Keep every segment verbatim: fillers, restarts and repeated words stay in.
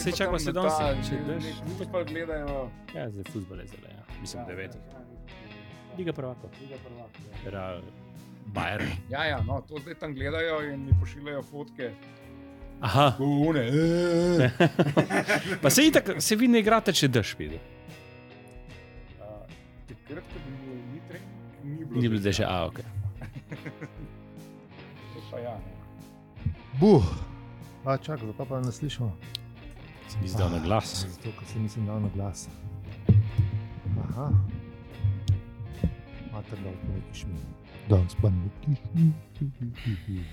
se čakamo se danes, če daš. Fuzbal gledajo. Ja, zdaj fuzbal je zdaj, ja. Mislim, devetih. Liga prvakov. Liga prvakov. Real, Bayern. Ja, ja, no, to zdaj tam gledajo in mi pošiljajo fotke. Aha. Une. Pa se itak, se vi ne igrate, če daš vidi. Takrat, ko bi bilo ni trening, ni bilo. Ni bilo deže, a, okej. To pa ja, ne. Buh. A, čakaj, zakaj pa ne slišimo? Se mi zdal na glas. Zato, ker se nisem dal na glas. Aha. Mater dal po neki šmi. Danes pa neki šmi.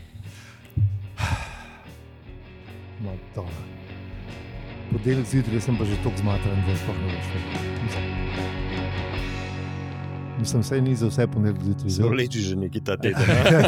No, dobro. Podelek zjutraj sem pa že toliko zmatran, da sploh ne veš. Mislim, vsej ni za vse ponedeljek zjutraj. Zelo leči že neki ta teden.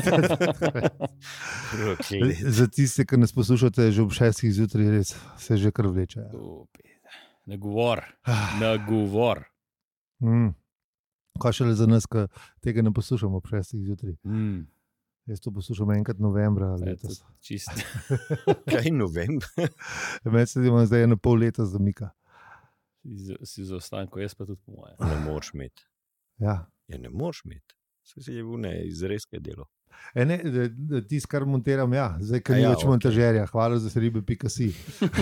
Za tiste, ki nas poslušate že ob šestih zjutraj, res se že kar vleče. Ne govor, ne govor. Mm. Kaj šele za nas, ki tega ne poslušamo ob šestih zjutraj. Mm. Jaz to poslušam enkrat novembra letos. Čist. Kaj novembra? Med se imam zdaj eno pol leta zamika. Si, si za ostanko, jaz pa tudi po moje. Ne moreš imeti. Ja. Ja, ne moreš imeti. Se si je v ne izrezke delo. E ne, da, da tis, kar montiram, ja. Zdaj, ker ni ja, več okay. montažerja. Hvala za seribe pika si.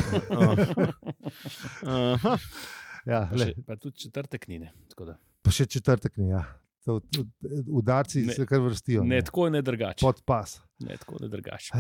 Aha. Ja, Pa, le. še, pa tudi četrtek ni, ne. Tako da. Pa še četrtek ni, ja. To, to, udarci Ne- se kar vrstijo. Ne tako, ne drugače. Pod pas. Ne tako, ne drugače.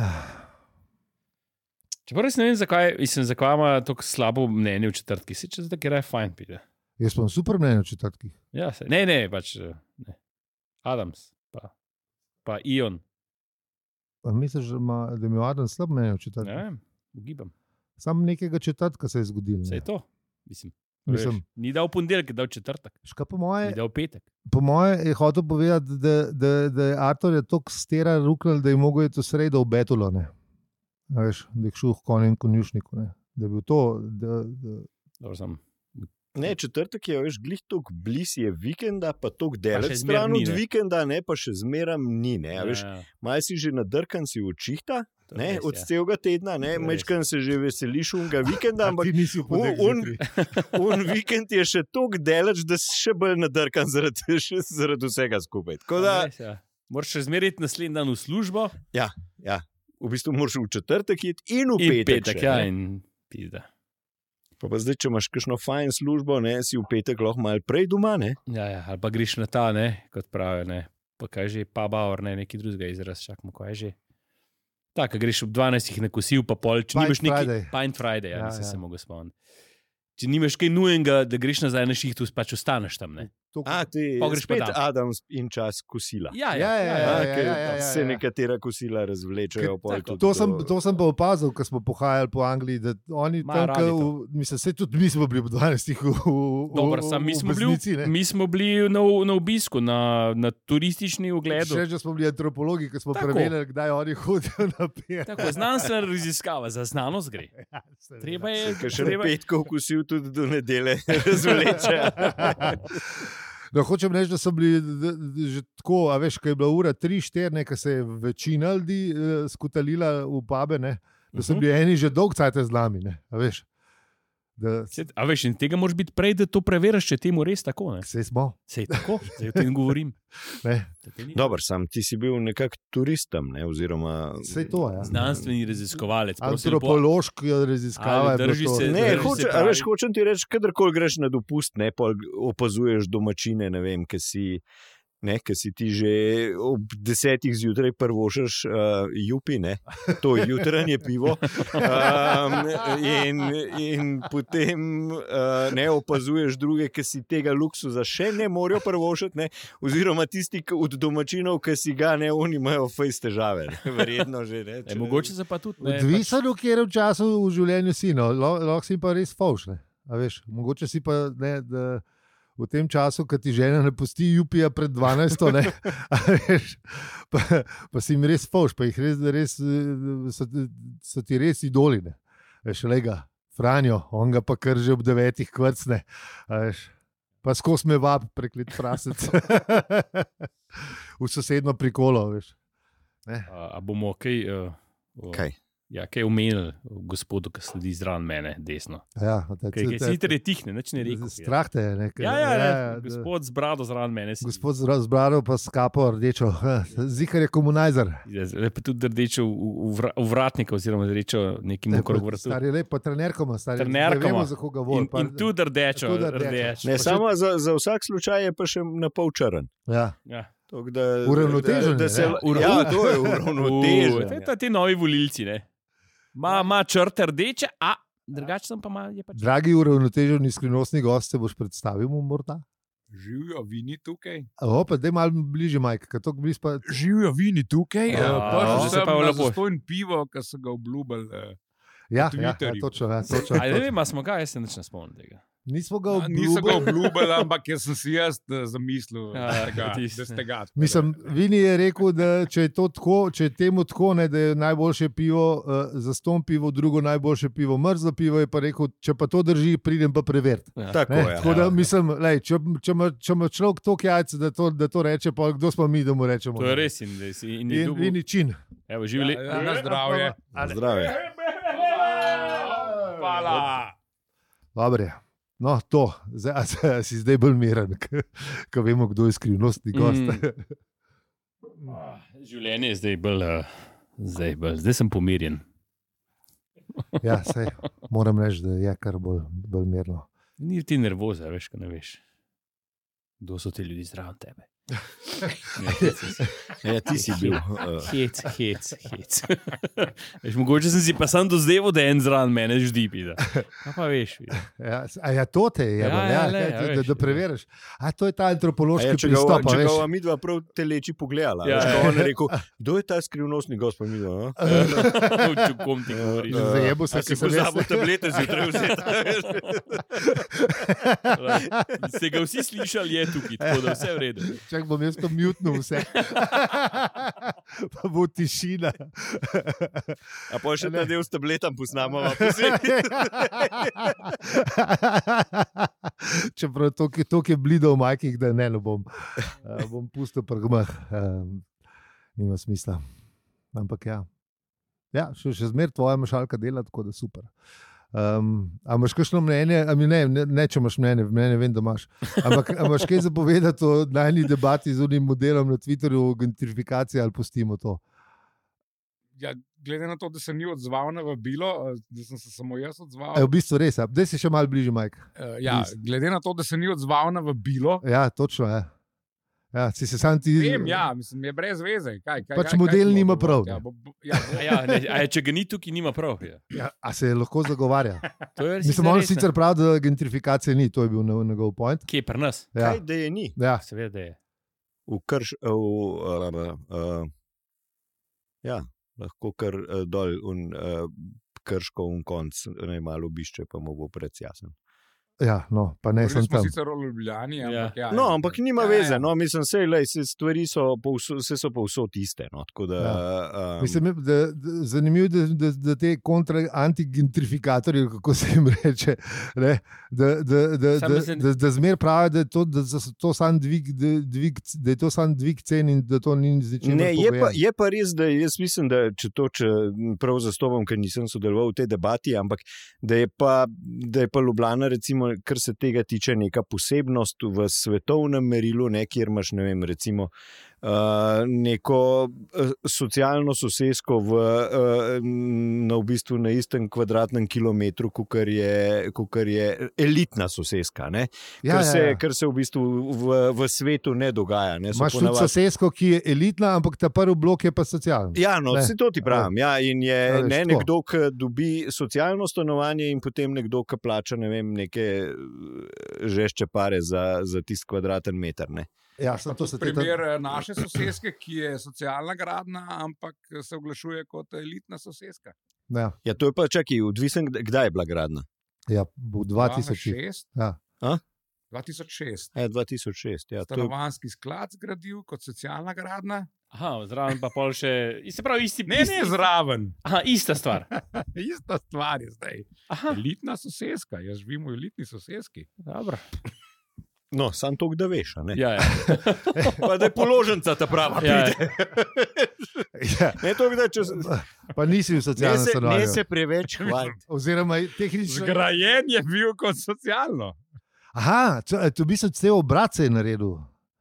Čeprav res ne vem, zakaj, mislim, zakaj ima tako slabo mnenje v četrtki. Se če zdaj, ker je fajn pide. Jaz sem super mnenje v četrtkih. Ja, se, ne, ne, pač, ne. Adams, pa, pa Ion, Pa misliš, da ima, da ima Adam slab mnenje v ne četrtkih? vem, ugibam. Sam nekega četrtka se je zgodil. Se Ne? je to, mislim. Mislim, Veš, ni dal ponedeljek, je dal četrtek, ška po moje, ni dal petek. po moje je hotel povedati, da, da, da je Artur je toliko stera ruknil, da je mogel iti v sredo v Betulo. Ne? A veš, da je šel v konjem konjušniku. Ne? Da je bil to. Da, da... Dobro, sem. Ne, četrtek je, veš, glih toliko bliz je vikenda, pa toliko daleč še zmer stran ni, od ne. vikenda, ne, pa še zmeram ni, ne. A veš, Ja, malo si že nadrkan si v očihta, to je ne, res, od ja. celega tedna, ne, To je res. mečkan se že veseliš unga vikenda, A ampak ti nisi v ponedeljek un- zjutraj. un vikend je še toliko daleč, da si še bolj nadrkan zaradi, še zaradi vsega skupaj. Tako da, Res, ja. Moraš še zmeriti naslednji dan v službo ja, ja, v bistvu moraš v četrtek iti in v in petek. petek, še, ja, ne. in pizda. Pa, pa zdaj, če imaš kakšno fajn službo, ne, si v petek lahko malo prej doma, ne. Ja, ja, ali pa greš na ta, ne, kot pravijo, ne. Pa kaj že, pa baur, ne, neki drugega izraz, čakamo, kaj je že. Tako, greš ob dvanajstih na kosil, pa pol, če Pint nimaš neki... Friday. Pint Friday, ja, Ja, nisem ja. se mogel spomniti. Če nimaš kaj nujenega, da greš nazaj na šihtu, pač ostaneš tam, ne. A, ti Pa greš pa spet dan. Adams in čas kosila. Ja, Ja, ja, ja, A, ja, ker ja, ja, ja, se ja. nekatera kosila razvlečejo. pol tako. tudi To sem, do- to sem pa opazil, ko smo pohajali po Angliji, da oni Imajo tam, radi ke v, mislim, se tudi mi smo bili ob dvanajstih v, v, Dobro, v, sam mi v smo bili, Besnici, ne. mi smo bili na, na obisku, na, na turistični ogledu. Še že smo bili antropologi, ki smo Tako. preverjali, kdaj oni hodijo na pijačo. Tako, znanstvena raziskava, za znanost gre. Treba je, Ker še treba, petkov kosil tudi do nedele razvleče. No, hočem reči, da so bili d- d- že tako, a veš, ko je bila ura tri, štiri, ko se je večina ljudi eh, skutalila v pube, ne, da so Mhm. bili eni že dolg cajt z nami, ne, a veš. Da, Saj, a veš, in tega moraš biti prej, da to preveriš, če temu res tako, ne. saj smo. Sej tako, zdaj o tem govorim. Ne. Tako ni. Dobar, sam ti si bil nekak turist tam, ne, oziroma... Saj to, ja. Znanstveni raziskovalec. prosim lepo. Antropološka raziskava Ali je bila drži to. se- Ne, Zdaj, hoče, se a pravi- veš, hočem ti reči, kadarkoli greš na dopust, ne, pol opazuješ domačine, ne vem, ki si, ne, ki si ti že ob desetih zjutraj prvošaš uh, jupi, ne, to jutranje pivo. Um, in, in potem uh, ne opazuješ druge, ki si tega luksuza še ne morejo prvošati, ne, oziroma tisti ki od domačinov, ki si ga ne, oni imajo fejst težave, ne, verjetno že ne. E, mogoče se pa tudi ne. Odvisno, v katerem času v življenju si, no, Lo- lahko si pa res fauš, ne. A veš, mogoče si pa, ne, da v tem času, ko ti žena ne pusti jupija pred dvanajsto, ne, a veš, pa, pa si jim res fauš, pa jih res, res eh, so, so ti res idoli, ne. Veš, lega, Franjo, on ga pa kar že ob devetih kvrcne, a veš, pa skos me vab preklet prasec v sosedno prikolo, veš. A, a bomo kaj... Uh, uh, Kaj? Ja, kaj je omenil gospodu, ki sledi zraven mene, desno. Ja, Kaj je sicer je tihne, nič ne rekel. Strah te je. Ne, Ja, ja, ja, gospod z brado zraven mene. sedi. Gospod z brado pa s kapo rdečo. Zihar je komunizer. Ja, pa tudi rdečo v, v, vra- v vratnika, oziroma rdečo nekim okrog vratu. Stari lep, pa trenerkoma. Stari, Trenerkoma. Ne vemo, za koga vol. In, in tudi rdečo. tudi rdečo. rdeč. Ne, Pa še- samo za, za vsak slučaj je pa še na pol črn. Ja. Ja. Tok, da, Uravnotežen da, da je, se, ne? ja, to je Uh, uravnotežen. to je ti novi volilci, ne. Ma, ma črte rdeče, a drugače sem pa ma, je pač. Dragi uravnoteženi skrivnostni gost, se boš predstavil mu morda? Živijo vini tukaj. O, pa daj malo bliže, Mike, ker to bliž pa... Živijo vini tukaj. Ja, Pa zdaj se sem pa na lepo. zastojn pivo, ki so ga obljubili. eh, Ja, ja, ja, Twitterju. točno, ja, točno. A ne vem, a smo ga, jaz se nič ne spomnim tega. Nismo ga Ja, Niso ga obljubili. obljubili, ampak jaz sem si jaz eh, zamislil, Ja, da ste ga- tisti, da ste ga. Mislim, Vini je rekel, da če je, to tako, če je temu tako, ne, da je najboljše pivo uh, za ston pivo, drugo najboljše pivo mrzlo pivo, je pa rekel, če pa to drži, pridem pa preveriti. Ja. Tako Ne, je. tako da ja. mislim, lej, če, če, ima, če ima človek toliko jajc, da to, da to reče, pa kdo smo mi, da mu rečemo. To je ne? res in, in, in, In Vini čin. Evo, živeli. Ja, ja, na zdravje. Zdravje. Hvala. Dobre. No, to, zdaj, a se- a si zdaj bolj miren, ko vemo, kdo je skrivnostni gost. Mm. Življenje je zdaj bolj, uh, zdaj, bolj, zdaj sem pomirjen. Ja, sej, moram reči, da je kar bolj, bolj mirno. Ni ti nervoza, veš, kaj ne veš. Kdo so ti ljudje zraven tebe? Ja, hec, Ja, ti si bil. Uh, hec, hec. hec. Veš, mogoče sem si pa sam dozdeval, da je en zraven mene ždipi. Da. A pa veš. vidi. Ja, s- a ja, to te je, Ja, ja, ja, ja, le, ja, ja, da, veš, da preveriš. A to je ta a antropološki ja, če ga, pristop. a če veš. ga mi dva prav teleči pogledala, Ja. ja. Veš, ko on je rekel, kdo je ta skrivnostni gost, pa mi dva. O čem ti govoriš? Ja. Zajebil se, A si ki sem jaz- pozabil tablete zjutraj vzeti. Ste ga vsi slišali, je tukaj, tako da vse v redu. Čak bom jaz pa mutnil vse. Pa bo tišina. A pa še ta del s tabletom posnamo. Čeprav to, to je blido v majkih, da ne, ne bom, uh, bom pustil prgmah. Um, nima smisla. Ampak ja. Ja, še, še zmer tvoja mašalka dela, tako da super. Um, a imaš kakšno mnenje? A mi ne, ne, ne, če imaš mnenje, mnenje vem, da imaš. Ampak a imaš kaj zapovedati o najni debati z unim modelom na Twitterju o gentrifikaciji ali pustimo to? Ja, glede na to, da se ni odzval na vabilo, eh, da sem se samo jaz odzval. E, v bistvu res, a, daj si še malo bližje, Mike. eh, Ja, glede na to, da se ni odzval na vabilo. Ja, točno je. Ja, si se sam ti. Vem, ja, mislim, je brez veze. Kaj, kaj, Pač kaj, model kaj smo nima govorili? prav, Ja, ne. bo, bo, ja, bo, A Ja, ne, a je, če ga ni tukaj, nima prav. Ja. Ja, a se lahko zagovarja? To je res Mislim, on res, ne. sicer pravi, da gentrifikacije ni, to je bil ne- njegov point. Kje je pri nas? Ja, Kaj, da je ni? ja. Seveda da je. V krš, v, uh, uh, ja, lahko kar uh, dol un, uh, krško un konc, naj malo obišče, pa mu bo predsjasen. ja, no, pa ne govorili sem smo tam. sicer o Ljubljani, ampak ja. No, ampak nima Ja, veze, ja. no, mislim, sej, lej, se stvari so, povsod, se so povsod iste. No, tako da, um, Mislim, da, da, zanimivo je, da, da te kontra antigentrifikatorji, kako se jim reče, ne, da, da, da, Samo da, se- da, da zmer pravijo, da je to, da so to sam dvig, da, dvig, da je to sam dvig cen in da to ni z ničemer Ne, je pa, pogojeno. je pa res, da jaz mislim, da če to če prav zastopam, ker nisem sodeloval v tej debati, ampak da je pa, da je pa Ljubljana, recimo, kar se tega tiče, neka posebnost v svetovnem merilu, ne, kjer imaš, ne vem, recimo. Uh, neko uh, socialno sosesko v, uh, na, v bistvu na istem kvadratnem kilometru, kot je, kakor je elitna soseska. Ne? Ja, Kar, ja, se, ja. kar se v bistvu v, v svetu ne dogaja. Ne? So Imaš tudi ponavadi- sosesko, ki je elitna, ampak ta prvi blok je pa socialen. Ja, no, Ne. vse to ti pravim. Ja, in je Ja, veš, ne, tako. nekdo, ki dobi socialno stanovanje, in potem nekdo, ki plača ne vem, neke eh, žešče pare za, za tisti kvadraten meter. Ne. Ja, sem to To se je primer eh, naše soseske, ki je socialna gradna, ampak se oglašuje kot elitna soseska. Ja, Ja, to je pa čakaj, odvisen, kd- kdaj je bila gradna. ja, v dva tisoč šest. Ja. dva tisoč šest. E, dva tisoč šest. Ja, to je, Stanovanjski sklad zgradil kot socialna gradna. Aha, zraven pa pol še. Se pravi, isti. Ne, isti, ne zraven. Aha, ista stvar. Ista stvar je zdaj. Aha, Elitna soseska. Jaz živim v elitni soseski. dobro. No, sam to, da veš. a Ne? Ja, ja. Pa da je položnica ta prava. Ja, pride. Ja. Ne, to, da, če, Pa nisi v ne, socialnem se, ne stanovanju. se preveč hvaliti. Oziroma, tehnično. Zgrajen je bil kot socialno. Aha, to, to bi se cel obrat se je naredil.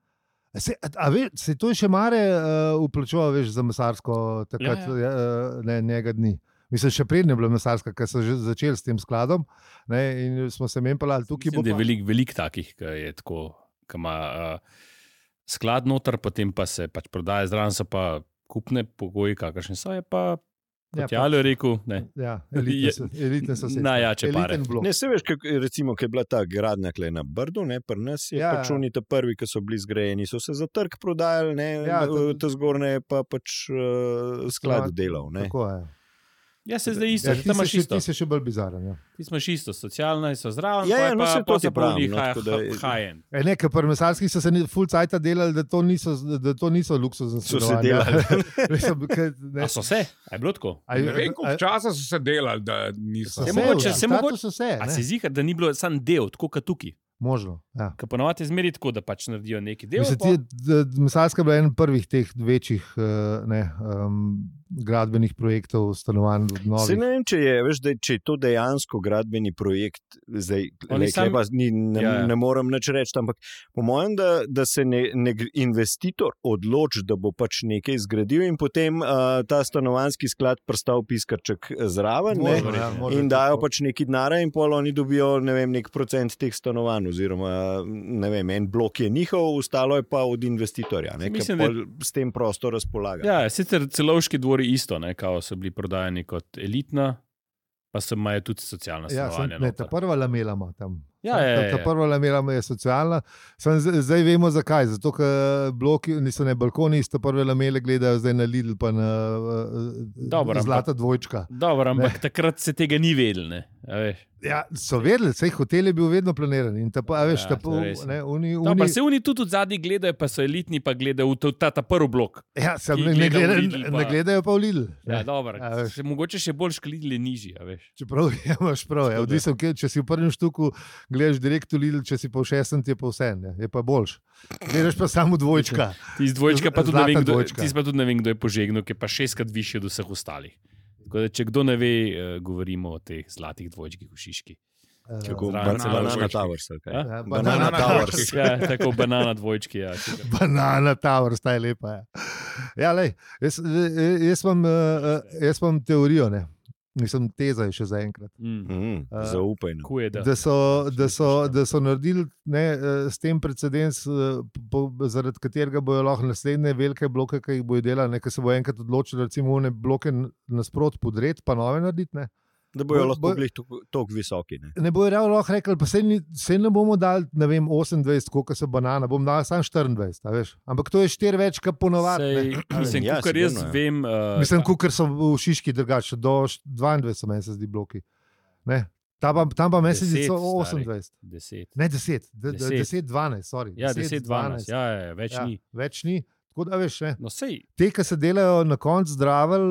Se, a, a ve, se to je še mare uh, uplačoval, veš, za mesarsko takrat, Ja, ja, ja. Ne, njega dni. Mislim, še prednje je bila mesarska, ker so že začeli s tem skladom. Ne, in smo se menjali, tukaj Mislim, bo da je pa... veliko velik takih, ki je tako, ki ima uh, sklad noter, potem pa se pač prodaja, zraven so pa kupne pogoji, kakršne so, je pa Ja, kot Jalo je rekel, ne. Ja, elitne so, elitne so se. Najjače pare. blok. Ne, se veš, kak, recimo, ko je bila ta gradnja kle na Brdu, ne, pri nas je Ja, ja, pač ja. oni ta prvi, ki so bili zgrajeni, so se za trg prodajali, ne, Ja, ja, to- ta zgornje je pa pač uh, sklad delal. Ne. Tako je. Ja, se zdaj isto, Ja, ja, ti, tam se imaš še, isto. ti se še bolj bizaren. Ja. Ti smo isto, socialna so zraven, Ja, pa ja, je no, pa, saj to pa ti so pa pravim, oni no, tako da je- high-end. E, ne, ker pri mesarskih so se ni- full cajt delali, da to niso, da to niso luksuzne So se stanovanja. delali. Mislim, ke, ne, A so se? A je bilo tako? a je- Ne vem, koliko a- časa so se delali, da niso. so Je se, mogoče- v se statu mogoče- so se, A ne. si zihar, da ni bilo sam del, tako kot tukaj? Možno, ja. Ker ponovadi je zmeri tako, da pač naredijo neki del. Mislim, pa- ti, da, mesarska je bila eden prvih teh večjih uh, ne, um, gradbenih projektov, stanovanj od Se novih. ne vem, če je, veš, da, če je to dejansko gradbeni projekt, zdaj Oni le, sam- pa, ni, ne, Ja, ja. ja. ne morem nič reči, ampak po mojem, da, da se ne, ne, gre- investitor odloči, da bo pač nekaj zgradil in potem uh, ta stanovanjski sklad prstal piskarček zraven ne, Možno, ja, možno in je dajo tako. pač neki denarja in pol oni dobijo ne vem, nek procent teh stanovanj oziroma ne vem, en blok je njihov, ostalo je pa od investitorja, ne, ki Mislim, da- pol s tem prosto razpolaga. Ja, sicer celovški dvori isto, ne, kao so bili prodajani kot elitna, pa so imajo tudi socialna Ja, sem, stanovanja. ne, noter. ta prva lamela ima tam. Ja, ja, ta, ja, ta ja. prva lamela je socialna. Sem, z- zdaj vemo zakaj. Zato, ker bloki, niso ne balkoni, iste prve lamele gledajo zdaj na Lidl, pa na uh, Dobro, Zlata dvojčka. Dobro, ampak takrat se tega ni vedel. Ne, a veš. Ja, so vedeli, vse hotel je bil vedno planiran. In ta, pa, a veš, Ja, ta, to je res, ne, uni, Dobro, uni, se oni tudi od zadnji gledajo, pa so elitni, pa gledajo v ta, ta, ta prvi blok. ja, sem, ki ne, ne, gleda v gleda, Lidl pa- ne gledajo pa v Lidl. Ja, Ne. dobro. A veš. Še, mogoče še bolj šklidli nižji, a veš. Čeprav ja, imaš prav, ja, Tako da- odvisno, kje- če si v prvem štuku, gledaš direkt v Lidl, če si pa v šestem, ti je pa vse, ne, je pa boljš. Gledaš pa samo dvojčka. Ti z dvojčka pa tudi ne Zlata vem, kdo, dvojčka. ti pa tudi ne vem, kdo je požegnal, ki je pa šestkrat višji od vseh ostalih. Tako da, če kdo ne ve, eh, govorimo o teh zlatih dvojčkih v Šiški. Tako Zraven ban, celo banana dvojčki. Towers. ali kaj? A? Ja, Banana banana Towers. Ja, tako banana dvojčki. Ja, čisto. Banana Tower, sta je lepa. Ja, ja lej, jaz, jaz, imam, eh, jaz imam teorijo, ne. Mislim, teza je še zaenkrat. Mm. Mm, Uh, zaupaj. no. Ko je da? Da so, da, so, da so naredili ne, eh, s tem precedens, eh, po, zaradi katerega bojo lahko naslednje velike bloke, ki jih bojo delali, ker se bo enkrat odločili, recimo, one bloke nasprot podred, pa nove narediti. Ne, Da bojo Bo- lahko bo- bili tako visoki. Ne? ne bojo ravno lahko rekli, pa se, ni, se ne bomo dali, ne vem, osemindvajset, koliko so banana, bom dal samo štiriindvajset, a veš. Ampak to je štiri več, kot ponovadi. Sej, ne. mislim, Ja, ja, kar jaz sigurno, ja. vem. Uh, Mislim, ker so v Šiški drugače, do š- dvaindvajset so meni se zdi bloki. Ne. Tam pa, tam pa meni se zdi Deset, so stari. osemindvajset. deset. Ne, deset, de- de- Deset. deset, dvanajst, sorry. Ja, deset, dvanajst, ja, ja, več Ja, ja. ni. več ni. Tako da veš, ne. No, sej, Te, ki se delajo na koncu zdravil,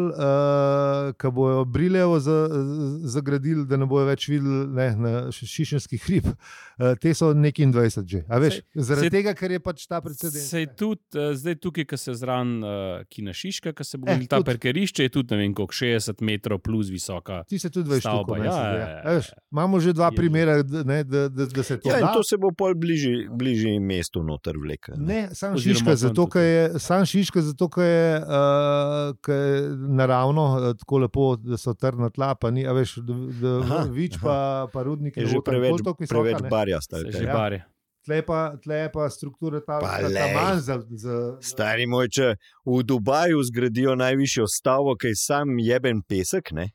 uh, ki bojo Brilevo za, zagradili, da ne bojo več videli ne, na š- šišenski hrib, uh, te so neki dvajset že. A veš, Sej- zaradi sej- tega, ker je pač ta precedens. Sej ne. tudi, uh, zdaj tukaj, ki se zran uh, Kina Šiška, ki se bo Eh, gradil ta tudi. parkirišče, je tudi ne vem koliko, šestdeset metrov plus visoka. Ti se tudi veš, stavba, ja, ja, ja. imamo že dva Je. primera, da, ne, da, da, da se to Ja, da. in to se bo pol bližje, bližje mestu noter vlekel. Ne, sam Oziroma Šiška, tam zato tudi. ker je, sam Šiška, zato ker je, uh, ker je naravno uh, tako lepo, da so trdna tla, pa ni, a veš, da, da Aha, Vič aha. pa, pa Rudnik Je že noter preveč, pol toliko visoka, preveč ne. barja. Se Stali, že Ja. bare. Tle pa, tle je pa struktura ta, Pa ta, ta lej. manj za, za, Stari moj, če v Dubaju zgradijo najvišjo stavbo, ki je sam jeben pesek, ne?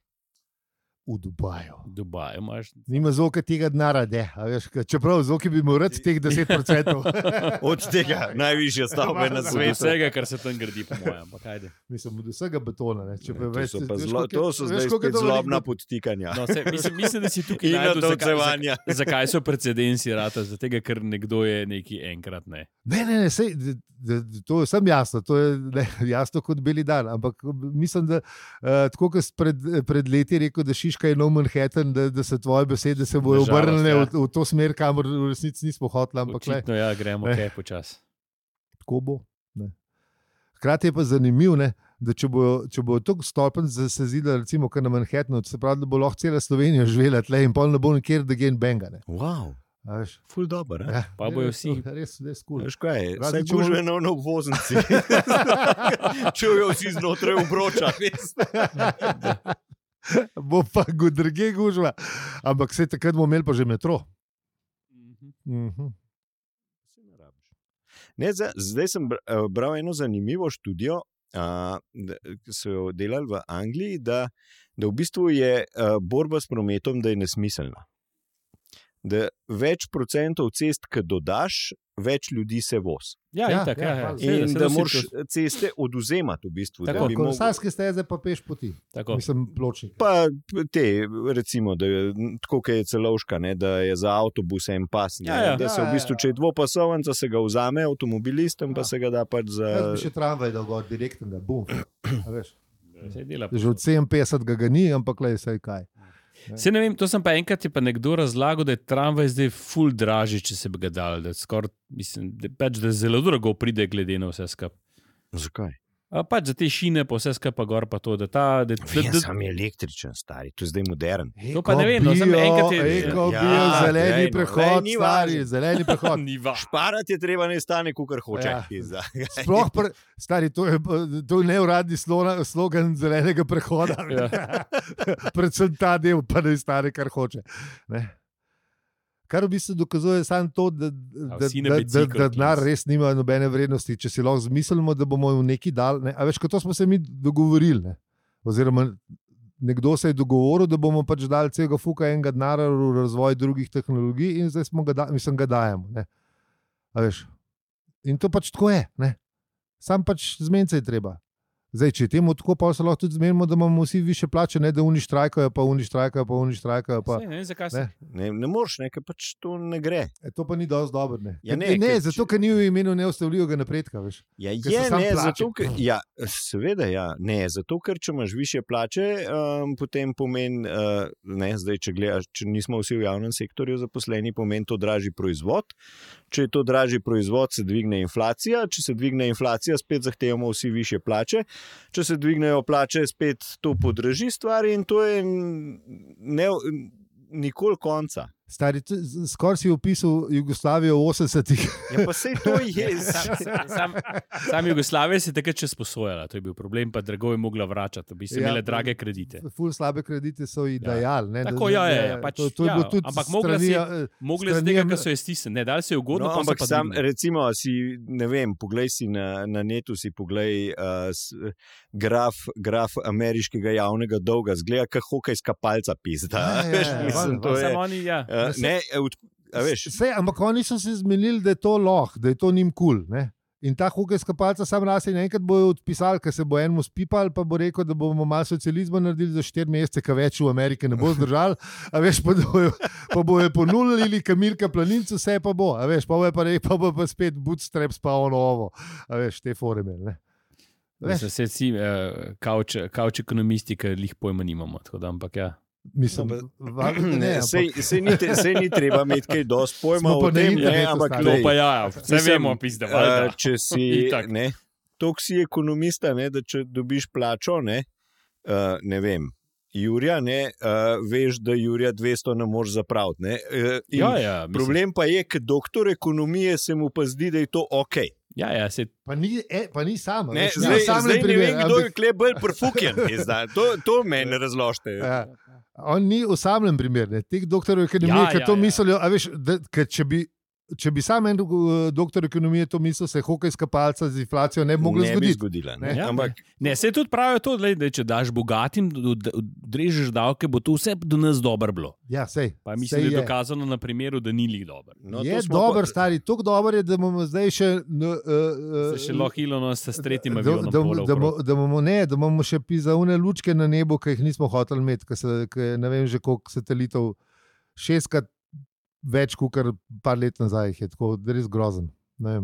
v Dubaju. Dubaj imaš. Nima zoka tega denarja, ne, a veš, ke- čeprav zoki bi moral rad teh deset procentov. Od tega najvišje stavbe na Od svetu. vsega, kar se tam gradi, po mojem. ampak ajde. Mislim, od vsega betona. Ne. Če pa To več, so, pa veš, zlo, koliko je- to so veš, zdaj koliko je spet to veliko zlobna bet- podtikanja. No, se, mislim, mislim, da si tukaj In našel, zakaj, nadolcevanja. zakaj, zakaj so precedensi rata, zato ker nekdo je neki enkrat ne. Ne, ne, ne, sej, d, d, d, to je vsem jasno, to je ne, jasno kot beli dan. Ampak mislim, da uh, tako kot si pred, pred leti rekel, da Šiška hiška je nov Manhattan, da, da se tvoje besede se bojo obrnile ja. v, v to smer, kamor v resnici nismo hoteli. Očitno, ja, gremo kaj okay, počas. Tako bo. Ne. Hkrati je pa zanimivo, ne, da če bojo, če bojo toliko stolpen se zida, recimo, kar na Manhattanu, se pravi, da bo lahko cela Slovenija živela tle in pol ne bo nikjer, da gen benga. Ne. Wow. Ful dober, ja, pa bojo vsi. Res, res cool. Veš kaj, vsaj gužve na obvoznici. Čujo vsi znotraj obroča. Bo pa druge gužva. Ampak se takrat bomo imeli pa že metro. Mhm. Ne, zdaj sem bral eno zanimivo študijo, ki so jo delali v Angliji, da, da v bistvu je borba s prometom, da je nesmiselna. Da več procentov cest, ki dodaš, več ljudi se voz. Ja, ja, tak, ja, ja. In se, da moraš ceste oduzemati v bistvu. Tako, da kolesarske mogel... steze pa peš poti. Tako. Mislim, pločnik. Pa te, recimo, da je, tako kot je Celovška, ne, da je za avtobus en pas. Ne, ja, ja. Da se v bistvu, če je dvopasovnica, se ga vzame avtomobilistom, ja. Pa se ga da pač za... Jaz bi še tramvaj dal gor, direktno, da bum. A veš? Dela, že od sedeminpetdeset ga ni, ampak le saj kaj. Se ne vem, to sem pa enkrat je pa nekdo razlagal, da je tramvaj zdaj ful dražji, če se bi ga dal, da skor, mislim, da, pač, da zelo drago pride glede na vse skup. Zakaj? A pač za te šine, pa vse skup pa gor pa to, da ta... Da, da, ja, sam je električen, stari, to je zdaj modern. To pa ne vem, no, sem enkrat je... Eko bio, ja, zeleni lej, prehod, lej, stari, zeleni prehod. Šparati je treba, ne stane, kukar hoče. Ja. Sploh, pre, stari, to je, to je neuradni slogan zelenega prehoda. Ja. Predvsem ta del, pa ne stane, kar hoče. Ne. Kar v bistvu dokazuje samo to, da, da, da, da, da denar res nima nobene vrednosti. Če si lahko zmislimo, da bomo v neki dal... Ne? A veš, kot to smo se mi dogovorili. Ne? Oziroma, nekdo se je dogovoril, da bomo pač dali celega fuka enega denara v razvoj drugih tehnologij in zdaj smo ga, da, mislim, ga dajemo. Ne? A veš? In to pač tako je. Ne? Sam pač zmenca je treba. Zdaj, če je temu tako, pa se lahko tudi zmenimo, da imamo vsi više plače, ne da oni štrajkajo, pa oni štrajkajo, pa oni štrajkajo. Pa, ne vem, zakaj se. Ne, ne, ne moreš, ne, ker pač to ne gre. E, to pa ni dosti dobro, ne. Ja, ne, ne, ne ker, zato, ker ni v imenu neustavljivega napredka, veš. Ja, je, ne, zato, ker, ja, seveda, ja, ne, zato, ker če imaš više plače, um, potem pomeni, uh, ne, zdaj, če gledaš, če nismo vsi v javnem sektorju zaposleni, pomeni to dražji proizvod. Če je to dražji proizvod, se dvigne inflacija, če se dvigne inflacija, spet zahtevamo vsi više plače, če se dvignejo plače, spet to podraži stvari in to je ne, nikoli konca. Stari, skoraj si opisal Jugoslavijo v osemdesetih. Ja, pa sej to je. Sam, sam, sam Jugoslavija se je takrat še sposojala, to je bil problem, pa drago je mogla vračati, bi se ja, imele drage kredite. Ful slabe kredite so ji dajali. Ja. Tako, ja, ja, ja, pač, to, to je ja, tudi ampak mogla si, mogla z tega, kar so je stisnili, ne, dali se je ugodno, no, pa ampak se pa sam, recimo, si, ne vem, poglej si na, na netu, si poglej uh, s, graf, graf ameriškega javnega dolga, zgleda, kak hokejska palca pizda. Ja, ja, ja, mislim, to je. Samo oni, ja. Uh, ne, a veš. Sej, ampak oni so se zmenili, da je to lahko, da je to njim kul. Cool, in ta hokejska palca sam raz in enkrat bojo odpisali, ker se bo enemu spipal, pa bo rekel, da bomo malo socializma naredili za štiri mesece, ka več v Ameriki ne bo zdržal, a veš, pa bojo, pa bojo ponulili Kamilka Planincu, vse pa bo, a veš, pa bojo pa rekel, pa bo pa spet bootstraps, pa ono ovo, a veš, te foreme, ne. Veš. Se si uh, kauč, kauč ekonomisti, ker lih pojma nimamo, tako da, ampak ja. Mislim, no, ne, ne, sej, sej, ni te, sej ni treba imeti kaj dosti pojma o tem, ne, ampak to pa ja, vse vemo, pizda, uh, če si, ne, toliko si ekonomista, ne, da če dobiš plačo, ne, uh, ne vem, Jurja, ne, uh, veš, da Jurja dvesto ne moreš zapraviti, ne, uh, ja, ja, problem pa je, ker doktor ekonomije se mu pa zdi, da je to ok. Ja, ja, se... Pa ni, e, pa ni sama. Ne, veš, zdaj sam zdaj ne primer, vem, kdo je kle bolj prfuken. To, to meni razložite. Ja. On ni osamljen primer. Ne. Teh doktorov ekonomije, ja, ki ja, to ja. mislijo, a veš, da, če bi Če bi sam en doktor ekonomije to mislil, se hokejska palca z inflacijo ne bi mogla zgoditi. Ne bi zgodila. Ne? Ja, Ampak... ne, se tudi pravijo to, da če daš bogatim, odrežeš davke, bo to vse do nas dobro bilo. Ja, sej. Pa mislim, da je dokazano na primeru, da ni lih dobro. No, je dober, pa... stari, toliko dober je, da bomo zdaj še... No, uh, se še lahko Ilono s tretjim avionom pola okrog. Da bomo ne, da bomo še pizaune lučke na nebu, ki jih nismo hoteli imeti, ker ne vem že koliko satelitov, šestkrat več, kot par let nazaj, je tako res grozen. Ne vem.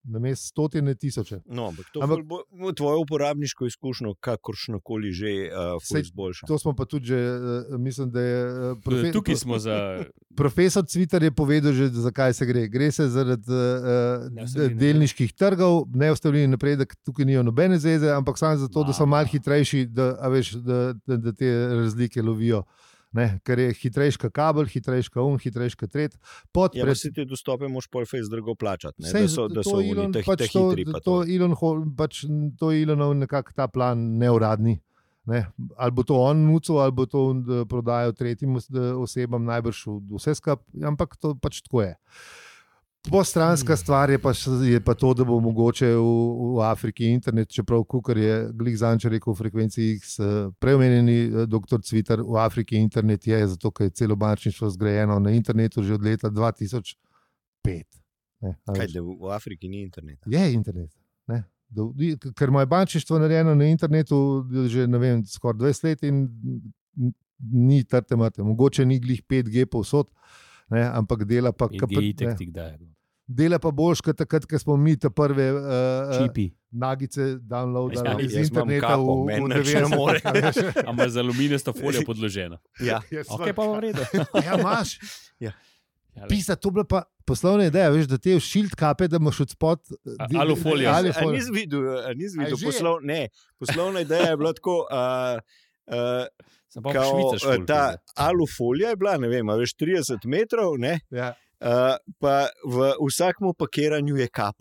na mest stotine tisoče. No, ampak to Ampak- bo tvojo uporabniško izkušnjo, kakoršnokoli že, uh, Sej, izboljša. To smo pa tudi že, uh, mislim, da je uh, profe, Tukaj smo za. profesor Cvitar je povedal, že, zakaj se gre. Gre se zaradi uh, Neustavljen delniških trgov, neustavljen napredek, tukaj nijo nobene zveze, ampak samo zato, da so Ma, malo ma. hitrejši, da, a veš, da, da, da te razlike lovijo. Ne, ker je hitrejška kabel, hitrejška um, hitrejška tret. Pod Ja, pa pres- si ti dostope moš pol face drago plačati, ne? Sej, da so, da so oni Elon te, pač te to, hitri. Pa to, to. Elon, Hol- pač, to je Elonov nekako ta plan neuradni. Ne? Ali bo to on nucal, ali bo to da prodajal tretjim os- da osebam, najbrž v- vse skupaj, ampak to pač tako je. Postranska stvar je pa, š- je pa to, da bo mogoče v, v Afriki internet, čeprav Kukar je Glik Zančer rekel v frekvenci X, eh, preomenjeni eh, doktor Cvitar, v Afriki internet je, zato ker je celo bančništvo zgrajeno na internetu že od leta dva tisoč pet. Ne, a Kaj, veš. da v v Afriki ni interneta? Je internet. Ne? Da, v- ker ima bančništvo narejeno na internetu že ne vem, skoraj dvajset let in n- ni trte mate. Mogoče ni glih pet G povsod, ne? Ampak dela pa, kap- G I ne, tek tik daje. dela pa boljš, kot takrat, ko smo mi te prve uh, Čipi. nagice downloadali Ja, iz jaz imam interneta kapo, v, meni v nič ne more. devetdesetih. A ima z aluminijasto folijo podloženo. Ja. Ok, pa v redu. Ja, imaš. Ja, Pisa, to bila pa poslovna ideja, veš, da te v šilt kape, da imaš od spod. A- alufolijo. A Alufolijo. nisi videl, a nisi A je videl že? poslov, ne, poslovna ideja je bila tako, uh, uh, Sem pa v kao, Švicarsku. uh, ta alufolija je bila, ne vem, a veš, trideset metrov, ne, Ja. uh, pa v vsakem pakiranju je kapa.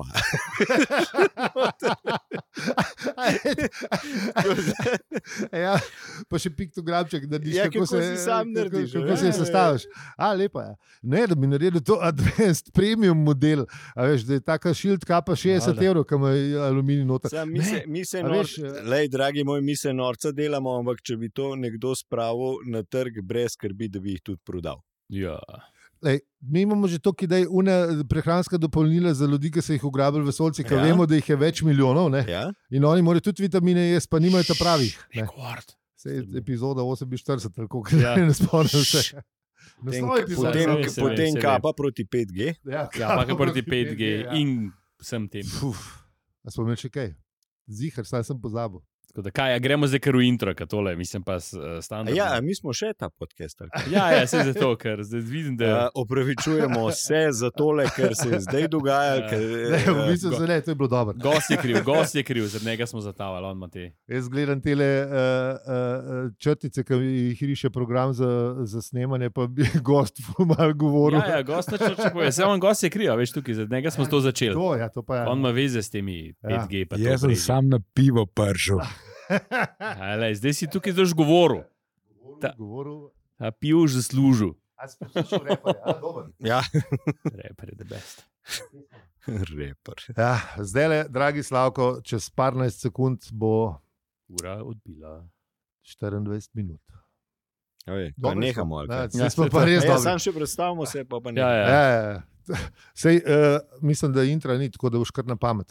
Ja, pa še piktogramček, da diš, Ja, kako, kako se, si sam kako, narediš, kako ja, se ja, ja. sestaviš. A, lepa je. Ne, da bi naredil to advanced premium model, a veš, da je taka šilt kapa šestdeset Valjda. evrov, ki ima aluminij noter. Sam, mi, se, mi, se a nor, veš, eh, lej, dragi moj, mi se norca delamo, ampak če bi to nekdo spravil na trg brez skrbi, da bi jih tudi prodal. Ja. Lej, mi imamo že to, da je una prehranska dopolnila za ljudi, ki so jih ugrabili v vesoljci, ker Ja. vemo, da jih je več milijonov, ne? Ja? In oni morajo tudi vitamine jesti, pa nimajo ta pravih. Ne? Rekord. Se je epizoda oseminštirideset, tako Ja. da ne spomnim se. Potem, Naslov epizode. potem, se ve, se ve, potem se ve. kapa proti pet G. Ja, Ja, pa kaj proti pet G ja. in vsem tem. Fuf, a smo imeli še kaj? Zihar, saj sem pozabil. Tako da, kaj, ja, gremo zdaj kar v intro, kaj tole, mislim pa s- A standardno. ja, a mi smo še ta podcast. ali kaj? ja, ja, se zato, ker zdaj vidim, da Uh, opravičujemo se za tole, kar se je zdaj dogajalo. Ja. Ker, Ne, v bistvu se ne, to je bilo dobro. gost je kriv, gost je kriv, zaradi njega smo zatavali, on ima te. Jaz gledam te uh, uh, črtice, ki jih riše program za, za snemanje, pa bi gost malo govoril. Ja, ja, gost neč očakuje, se on gost je kriv, a veš tukaj, zaradi njega smo to začeli. To, ja, to pa je. On ima veze s temi Ja. pet G. Pa Jaz to sem brezi. sam na pivo pršel. Ja, lej, zdaj si tukaj dož govoril, Ta- Govoril, a pivoš zaslužil. a si poslušal reperja, a, dober. Ja, Reper je the best. reper. Ja, zdaj le, dragi Slavko, čez petnajst sekund bo Ura odbila. štiriindvajset minut. Oj, pa Dobri smo. nehamo. ali Ja, kaj? zdaj smo Ja, pa res Ja, dobri. sam še predstavimo se, pa, pa ne. Ja, ja. Ja, ja, ja. Sej, uh, mislim, da intra ni tako, da boš kar na pamet.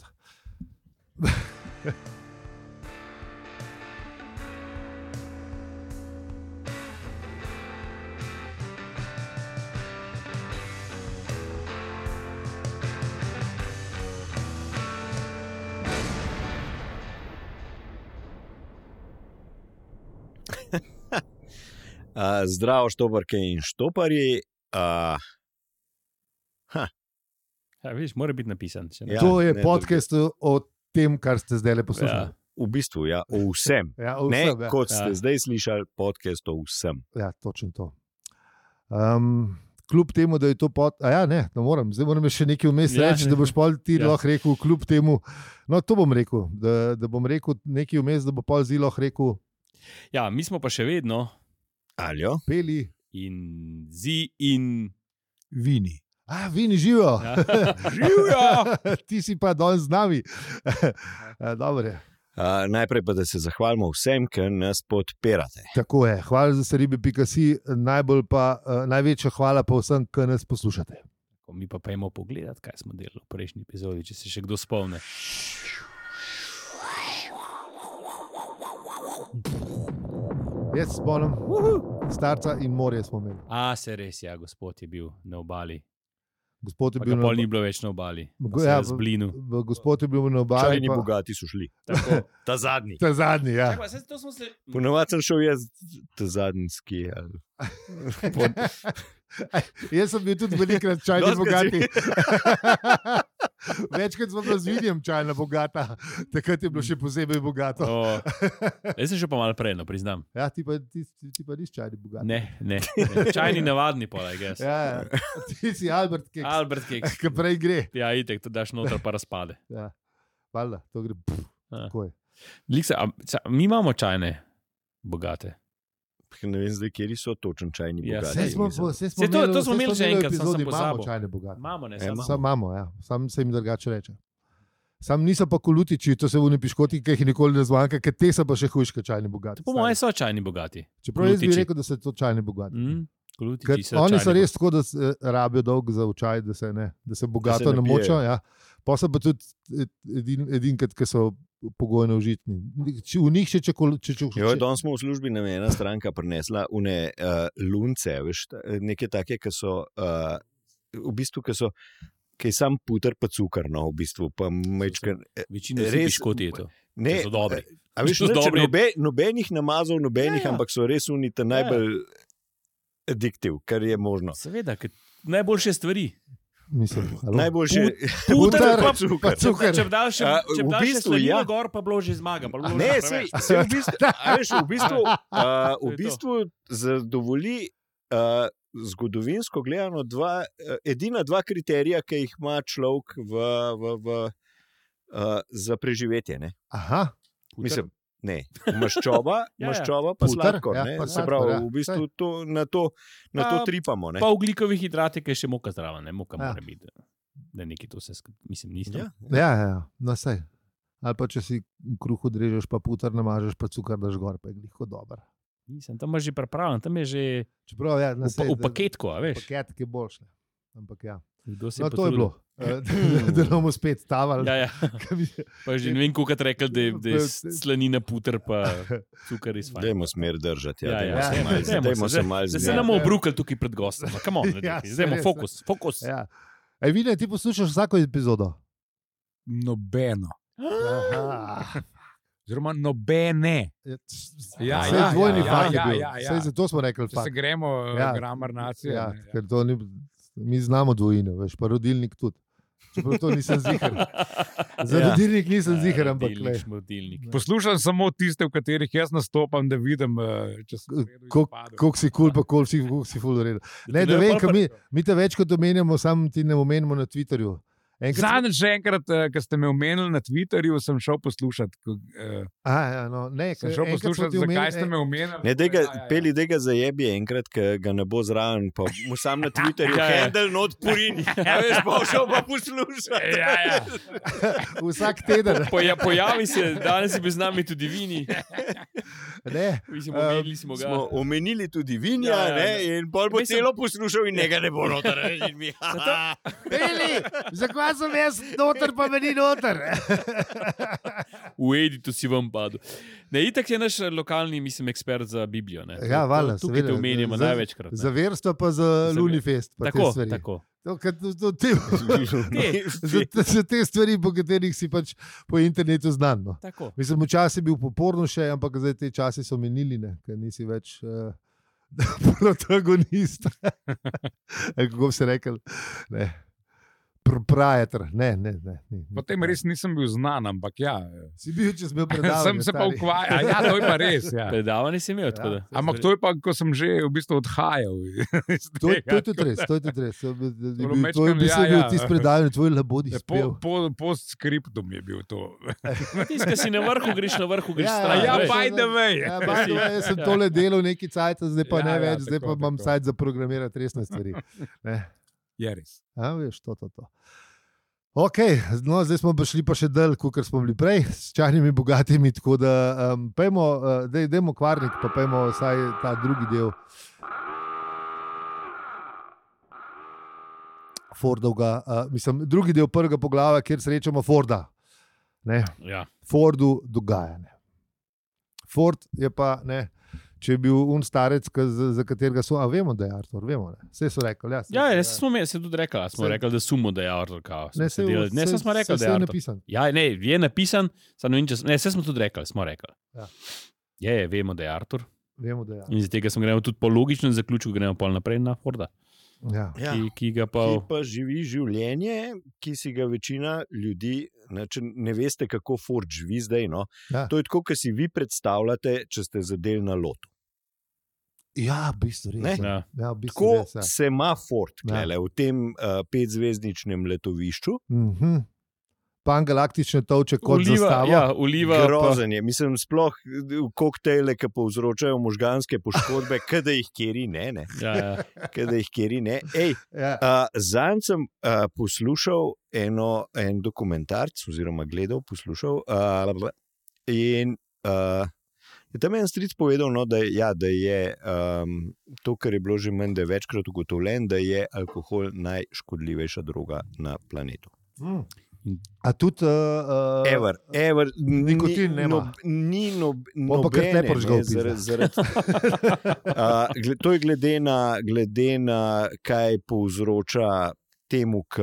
Uh, zdravo, štoparke in štoparji. Uh, Ja, vidiš, mora biti napisan. če ne- Ja, To je ne, podcast o tem, kar ste zdaj le Ja. poslušali. v bistvu, ja, o vsem. Ja, o Ne, vsem, ja. kot Ja. ste zdaj slišali, podcast o vsem. Ja, točno to. Um, kljub temu, da je to pod. A ja, ne, ne morem. Zdaj moram še nekaj vmes Ja, reči, ne. da boš pol ti Ja. lahko rekel, kljub temu. No, to bom rekel, da, da bom rekel nekaj vmes, da bo pol zilo rekel, Ja, mi smo pa še vedno Aljo? peli, in zi in. Vini. a vini živijo. Ja. Živjo! Ti si pa danes z nami. Dobro je. Uh, najprej pa, da se zahvalimo vsem, ki nas podpirate. Tako je. Hvala za seribe, pika si, najbolj pa, uh, največja hvala pa vsem, ki nas poslušate. Ko mi pa pojmo pogledati, kaj smo delali v prejšnji epizodi, če se še kdo spomne. Jaz se spomnim, starca in morje smo imeli. A, se res, ja, gospod je bil na obali. Gospod je Pa bil ga na, pol ni bilo več na obali. Go- Ja, ja, z blinu. v- gospod je bil na obali. Čajni pa- bogati so šli. Tako. Ta zadnji. Ta zadnji, ja. Čakaj, saj to smo se... Ponovadi sem šel jaz, ta zadnji ski. Ali... Jaz sem bil tudi velikrat čajni Dosti bogati. Večkrat smo bila z Vinjem čajna bogata, takrat je bilo še posebej bogato. O, jaz sem še pa malo prej, no, priznam. Ja, ti pa, ti, ti, ti pa nisi čajni bogat. Ne, ne. ne. Čajni navadni pol, I guess. Ja, ja. Ti si Albert Keks, Albert Keks. ki prej gre. Ja, itek, to daš noter pa razpade. Ja. Valjda, to gre. Pff, Ja. tako je. Lik se, a, ca, mi imamo čajne bogate. Ne vem, zdaj, kje so točno čajni Ja, bogati. Saj smo, mislim. saj smo Saj to- imeli- to smo saj imeli že imeli v enkrat, samo epizodi, sem imamo pozabil. čajne bogate. Imamo, ne, Ja, samo. imamo. Sam imamo, ja. Sam se jim drugače reče. Sam niso pa kolutiči, to se vni piškoti, ki jih nikoli ne zmanjka, ker te so pa še hujške čajni bogati. Po mojem so čajni bogati. Čeprav jaz bi kolutiči. rekel, da so to čajni bogati. Mm, Ker kolutiči so oni so čajni res tako, da se, eh, rabijo dolg za čaj, da se, ne, da se bogato napijejo. namočijo. Ja. Pa so pa tudi edin, edinkrat, ki so pogojno užitni. Če- V njih še če kol- če- če- Jo, če- danes smo v službi, nam je ena stranka prinesla une uh, lunce, veš, ta- neke take, ki so uh, v bistvu, ki so, ki je sam puter pa cukor, no, v bistvu, pa mečken. Večina Res- res piškoti je to. Ne, so dobri. A veš, So nič, dobri. nobe, nobenih namazov, nobenih, Ja, ja. ampak so res unita najbolj adiktiv, kar je možno. Seveda, ker najboljše stvari. Mislim, alo? Najboljše Puter puter pa pa cukor. pa cukor. Če bi dal še, A, če bi v dal še bistvu, slanino ja. gor, pa bilo že zmaga. Pa bilo Ne, že sej, preveč. sej v bistvu, a veš, v bistvu, uh, To v je to. bistvu zadovolji uh, zgodovinsko gledano dva, uh, edina dva kriterija, ki jih ima človek v, v, v, uh, za preživetje. Ne? Aha, Mislim, ne, maščoba, Ja, ja. maščoba pa Puter, sladkor. ja, ne. pa Se sladkor, pravi, ja. v bistvu to, na, to, na to Pa- tripamo. Ne? Pa ugljikovih hidratov, ki je še moka zdrava, ne moka Ja. mora biti. Da neki to vse, skup- mislim, nisem. Ja. ja, ja, ja. No, sej. Ali pa če si kruh odrežeš, pa puter namažeš, pa cukor daš gor, pa je glihko dober. Nisem, tam je že pripravljen, tam je že Čeprav, ja, v, na pa, sej, v paketku, a veš. Paket, ki je boljši. Ampak ja. Kdo se No, to je potrudil? bilo. Eh, da- Da ne bomo spet stavali. Ja, ja. Pa že ne vem, koliko je rekel, da je, da je slanina puter, pa cukor iz fajn. Dajmo smer držati. Ja, Ja, ja, dajmo se ja. malo- Dajmo Dajmo se, se zdaj- malo Zdaj se zmeniti. nam obrukali tukaj pred gostom. no, Come on, Ja, zdaj imamo res, fokus, fokus. Ja. Ej, Vine, ti poslušaš vsako epizodo. Nobeno. Aha. Oziroma, nobene. Ja, Saj ja, dvojni ja, fakt je ja, bil. ja, ja. Saj zato smo rekli Če fakt. se gremo, Ja. ja. gramar nacije. Ja, ne, ja. ker to ni, mi znamo dvojine, veš, pa rodilnik tudi. Čeprav to nisem zihar. Za Ja. rodilnik nisem zihar, ampak Rodilnik, le. šmrodilnik. Poslušam samo tiste, v katerih jaz nastopam, da vidim, eh, če sem v redu izpadel. Koliko si kul, cool, pa koliko si, koliko si ful uredu. Ne, To da ne vem, pol ker pa- mi, mi te večkrat omenjamo, sam ti ne omenjamo na Twitterju. Enkrat, Zadnjič, že enkrat, eh, ko ste me omenili na Twitterju, sem šel poslušati. ko, eh, a, ja, no, ne, Sem ker šel enkrat smo poslušati, ti omenili- zakaj ste me omenili. Ne, da ga, Ja, ja, ja. peli, da ga zajebi enkrat, ki ga ne bo zraven, pa mu sam na Twitterju Ja, ja. handle not purin. Ja, veš, pa šel pa poslušati. Ja, ja. Vsak teden. Poja, pojavi se, danes je bil z nami tudi Vini. Ne, Mislim, Um, omenili smo ga. Smo omenili tudi vinja, Ja, ja, ne, ja. in pol bo Mislim- celo poslušal in njega ne bo noter. ne, in mi, Peli, zakaj sem jaz noter, pa me ni noter? V editu si vam padel. Ne, itak je naš lokalni, mislim, ekspert za Biblijo. Ne. Ja, valjda, Tukaj te seveda. omenjamo Za- največkrat. ne. Za verstvo pa za Za- Lunifest. pa te Tako, stvari. tako. To, kad- to, to, te, za, Te, za te stvari, po katerih si pač po internetu znan. No. tako. Mislim, včasih je bil poporno še, ampak zdaj te časi so menili, ne, ker nisi več uh, protagonist. Eh, Kako bi se rekel? Ne. Proprietor. Ne, ne, ne. Ni, ni. Potem res nisem bil znan, ampak ja. Si bil, če sem bil predavanje. Sem se pa stari. ukvarjal. Ja, to je pa res. Ja. Predavanje si imel, tako da. Ampak to je pa, ko sem že v bistvu odhajal. iz To, je- to je tega, tudi res, to je tudi res. To je bil- to je bil- mečkam, To je bil ja, ja. tisti predavanje, tvoj labodi Ja, spel. Po, po, postscriptum je bil to. Tisti, ki si na vrhu, greš na vrhu, greš Ja, stran. ja, veš. by the way. Ja, by the way, jaz sem tole delal neki cajt, zdaj pa Ja, ne ja, več, zdaj pa tako, imam tako. sajt za programirati resne stvari. Ne. Je res. A, veš, to, to, to. Ok, no, zdaj smo prišli pa še dalj, kot smo bili prej, s čajnimi bogatimi. Tako da, um, pejmo, uh, dej, dejmo kvarnik, pa pejmo vsaj ta drugi del. Fordovga, uh, mislim, drugi del prvega poglavja, kjer srečamo Forda. Ne, Ja. Fordu dogajanje. Ford je pa, ne, če je bil un starec, ka, za, za katerega so, a vemo, da je Artur, vemo, ne. Vse so rekli, ja. Ja, ja, smo me, se tudi rekli, smo Se- rekli, da sumo, da je Artur kao. Ne, Se se, delali- Ne, se, se smo rekli, se, da je se Artur. napisan. Ja, ne, je napisan, samo ne vem, če, ne, vse smo tudi rekli, smo rekli. Ja. Je, je, vemo, da je Artur. Vemo, da je. In iz tega smo gremo tudi po logičnem zaključku, gremo pol naprej na Forda, Ja. Ja. ki, ki ga pa... Ki pa živi življenje, ki si ga večina ljudi, ne, če ne veste, kako Ford živi zdaj. No? Ja. To je tako, kot si vi predstavljate, če ste zadeli na lotu. Ja, v bistvu res. Ne? Ja. Ja. Ja, v bistvu Tako res, ja. se ima Ford Ja. klele, v tem uh, petzvezdičnem letovišču. Mhm. Pangalaktične toče kot Uliva, zastavo. ja, uliva pa, Grozen je. Mislim, sploh koktejle, ki povzročajo možganske poškodbe, kada jih kjeri ne. ne. ja, ja. Kada jih kjeri ne. Ej, Ja. Uh, Zanj sem uh, poslušal eno, en dokumentarc, oziroma gledal, poslušal. Uh, in uh, je tam en stric povedal, no, da, ja, da je um, to, kar je bilo že meni, da je večkrat ugotovljen, da je alkohol najškodljivejša droga na planetu. Mm. A tudi uh, uh, Ever, ever, nikotin ni, nema. no, ni no, Pol pa kar nobene, ne požgal ne, pizda. zaradi, zaradi, uh, gled, to je glede na, glede na kaj povzroča temu, ki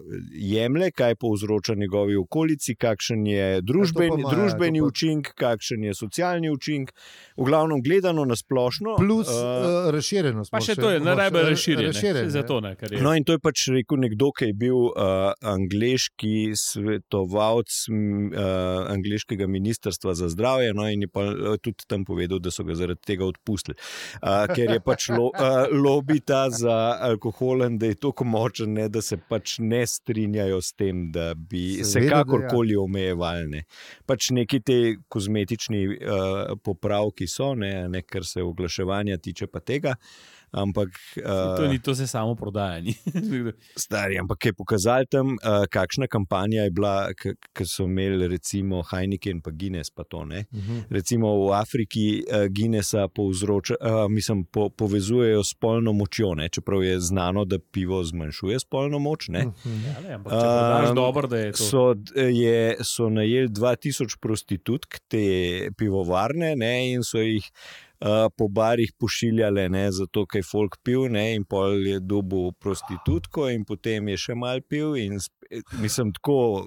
jemlje, kaj povzroča njegovi okolici, kakšen je družben, ima, ja, družbeni to pa- učinek, kakšen je socialni učinek. V glavnem gledano na splošno. plus uh, uh, razširjenost. Pa moraš še to je moraš- najbolj ra- razširjeno. razširjen, ne. Zato ne, ker je. No, in to je pač rekel nekdo, ki je bil uh, angleški svetovalec m, uh, angleškega ministrstva za zdravje, no, in je pa uh, tudi tam povedal, da so ga zaradi tega odpustili. Uh, ker je pač lo, uh, lobby ta za alkoholen, da je tako močen, ne, da se pač ne strinjajo s tem, da bi Seveda, se da ja. kakorkoli omejevali. Ne. Pač neki te kozmetični uh, popravki so, ne, ne, kar se oglaševanja tiče pa tega. Ampak, To, uh, ni, to se samo prodaja. ni. Stari, ampak je pokazal tam, uh, kakšna kampanja je bila, ki so imeli recimo Heineken pa Guinness pa to. Ne? Mhm. Recimo v Afriki uh, Guinnessa povzroča, uh, mislim, po, povezujejo s spolno močjo, ne? Čeprav je znano, da pivo zmanjšuje spolno moč. Ne? Mhm. Ja, ne, ampak če prodaš Um, dobro, da je to. So, je, so najeli dva tisoč prostitutk te pivovarne, ne, in so jih uh, po barih pošiljale, ne, zato ker je folk pil, ne, in pol je dobil prostitutko, in potem je še mal pil. In sp- mislim, tako,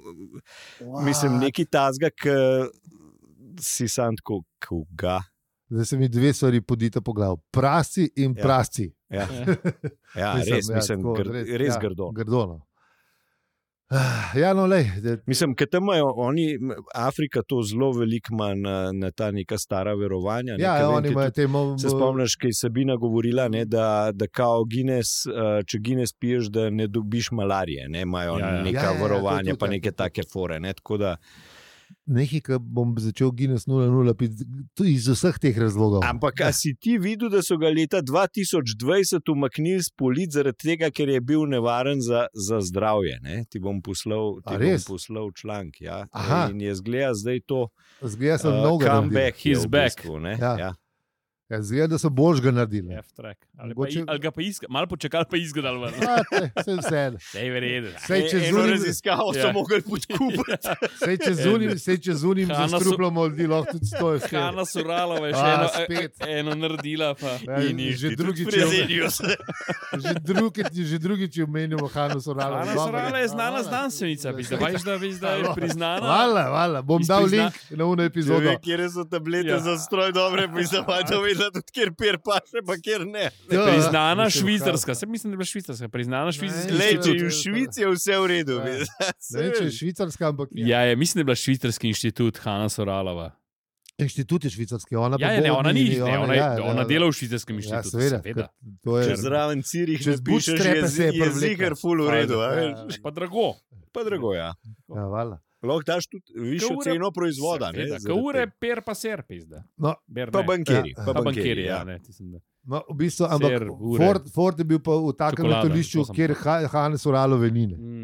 mislim, neki tazga, ki si sam tako, koga. Zdaj se mi dve stvari podita po glavu. Prasci in Ja. prasci. Ja, ja res, mislim, tako, gr, res ja, grdo. grdo no. Ah, Ja, no, lej. da- Mislim, ker tam imajo oni, Afrika to zelo veliko ima na, na ta neka stara verovanja. ne, Ja, ker vem, oni ker imajo tudi te mo- Se spomniš, kaj je Sabina govorila, ne, da, da kao Guinness, uh, če Guinness piješ, da ne dobiš malarije. Ne, imajo Ja, ja. neka Ja, ja, ja, to varovanja, tudi, pa ja, neke to tudi. take fore. Ne, tako da, Nekaj, ki bom začel Guinness nula nula piti, tudi iz vseh teh razlogov. ampak a si ti videl, da so ga leta dva tisoč dvajset umaknili s polic zaradi tega, ker je bil nevaren za, za zdravje? Ne? Ti bom poslal, ti A bom res? poslal članek. Ja. Aha. In je zgleda zdaj to Zgleda, sem uh, mnogo naredil. comeback. je He's v back. bistvu, ne. Ja. Ja. Ja, zgleda, da so boljšega naredili. F-track. Ali, pa, Mogoče- i- ali ga pa iskal, malo počakal, pa izgledal ven. Ah, Vse vse. Sej verjetno. Sej, če E- eno zunim, raziskavo Ja. so mogli podkupiti. sej, če zunim, sej, če zunim za Hrana so- struplom ljudi, lahko tudi stojiš. Hanna Suralova je še A, eno, spet. e- eno naredila. Pa. Ja, In že inštitut drugič je Fresenius. Že drugič, že drugič je omenil Hanu Soralo. Hanna Suralova je znana znanstvenica, veš, da veš, da veš, da je priznana. Hvala, hvala. Bom Iz dal prizna- link na uno Če epizodo. ve, kje so tablete Ja. ja. za stroj dobre, pa sem pa to vedela, tudi kjer per paše, pa kjer ne. Ja, Priznana mislim, švicarska, se mislim, da je bila švicarska, priznana švicarska. Ne, Lej, če inštitut. je v Švici je vse v redu. Ja. veš. Ne vem, če je švicarska, ampak je. Ja, je, mislim, da je bila švicarski inštitut Hanna Suralova. Inštitut je švicarski. Ona, pa Ja, ja, ne, bo- ona ni, ne, ona, ja, je, ja, ona ja. dela v švicarskem Ja, inštitutu. seveda. seveda. ker To je, Če zraven Cirih Čez ne pišeš, bootstrape je, se je je prevlekla. ziger ful v redu. a Ja, veš. Pa drago. Pa drago, ja. ja, hvala. Lahko daš tudi višjo ure- ceno proizvoda. ne, Seveda, zaradi Ka ure tega. per pa ser, pizda. No, Ber Pa ne. bankiri. Ja. Pa Pa bankiri, bankiri, ja. ja. ne, tisem, da. no, v bistvu, ampak Ser, ure. Ford, Ford je bil pa v takem Čokolada, letališču, to sem kjer Ha- Hane Soralove ni. ne. Mm.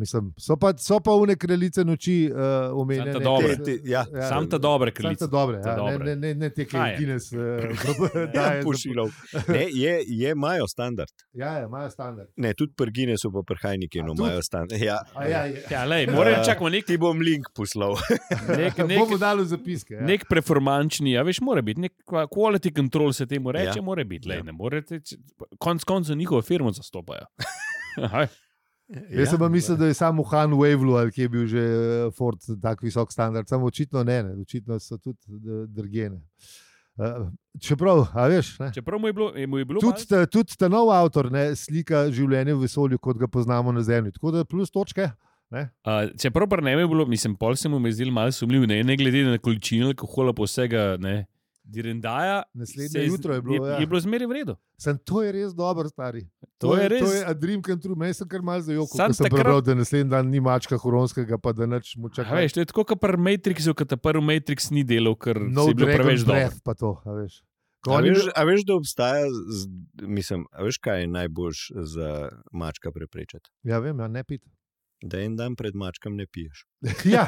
Mislim, so pa, so pa une kraljice noči uh, omenjene. Sam ta dobre. Te- te- ja. Sam ta dobre Sam kraljice. ta dobre, Ta ja, ne, dobre. ne, ne, ne te, ki Kaj je je? Guinness uh, Ja, daje. za- pošilal. Ne, je, je, imajo standard. Ja, ja, imajo standard. Ne, tudi pri Guinnessu pa pri Heinekenu A, tudi? imajo standard. Ja. A ja, je. Ja, lej, moram Eh, čakati nek, Ti bom link poslal. nek, nek, Bomo dali v zapiske. Ja. nek performančni, a veš, mora biti, nek qua- quality control se temu reče, Ja. mora biti. Lej, Ja. ne morete, če- konc koncev njihovo firmo zastopajo. Aha, Jaz sem pa mislil, da je samo Han Wavelu, ali ki je bil že eh, Ford tak visok standard, samo očitno ne, ne. Očitno so tudi d- drgene. Uh, čeprav, a veš, ne. čeprav mu je bilo, mu je bilo Tudi ta, tudi ta nov avtor ne, slika življenje v vesolju, kot ga poznamo na Zemlji. Tako da plus točke. Ne? Uh, čeprav pa ne bi bilo, mislim, pol se mu je zdelo malo sumljivo, ne, ne glede na količino alkohola, pa vsega, ne. Direndaja Naslednje se jutro je bilo, je, ja. je bilo zmeraj v redu. Sem, to je res dobro, stari. To je res. To je a dream come true. Meni sem kar malo zajokal, Sam ko sem takrat- prebral, da naslednji dan ni mačka huronskega, pa da nič mu A čaka. veš, to je tako, kot pri Matrixu, kot ta prvi Matrix ni delal, ker No se je bilo Dragon preveč dobro. Breath, pa to, a veš. Ko A oni- veš, a veš, da obstaja, z, mislim, a veš, kaj je najboljš za mačka preprečiti? Ja, vem, ja, ne pit. Da en dan pred mačkam ne piješ. Ja,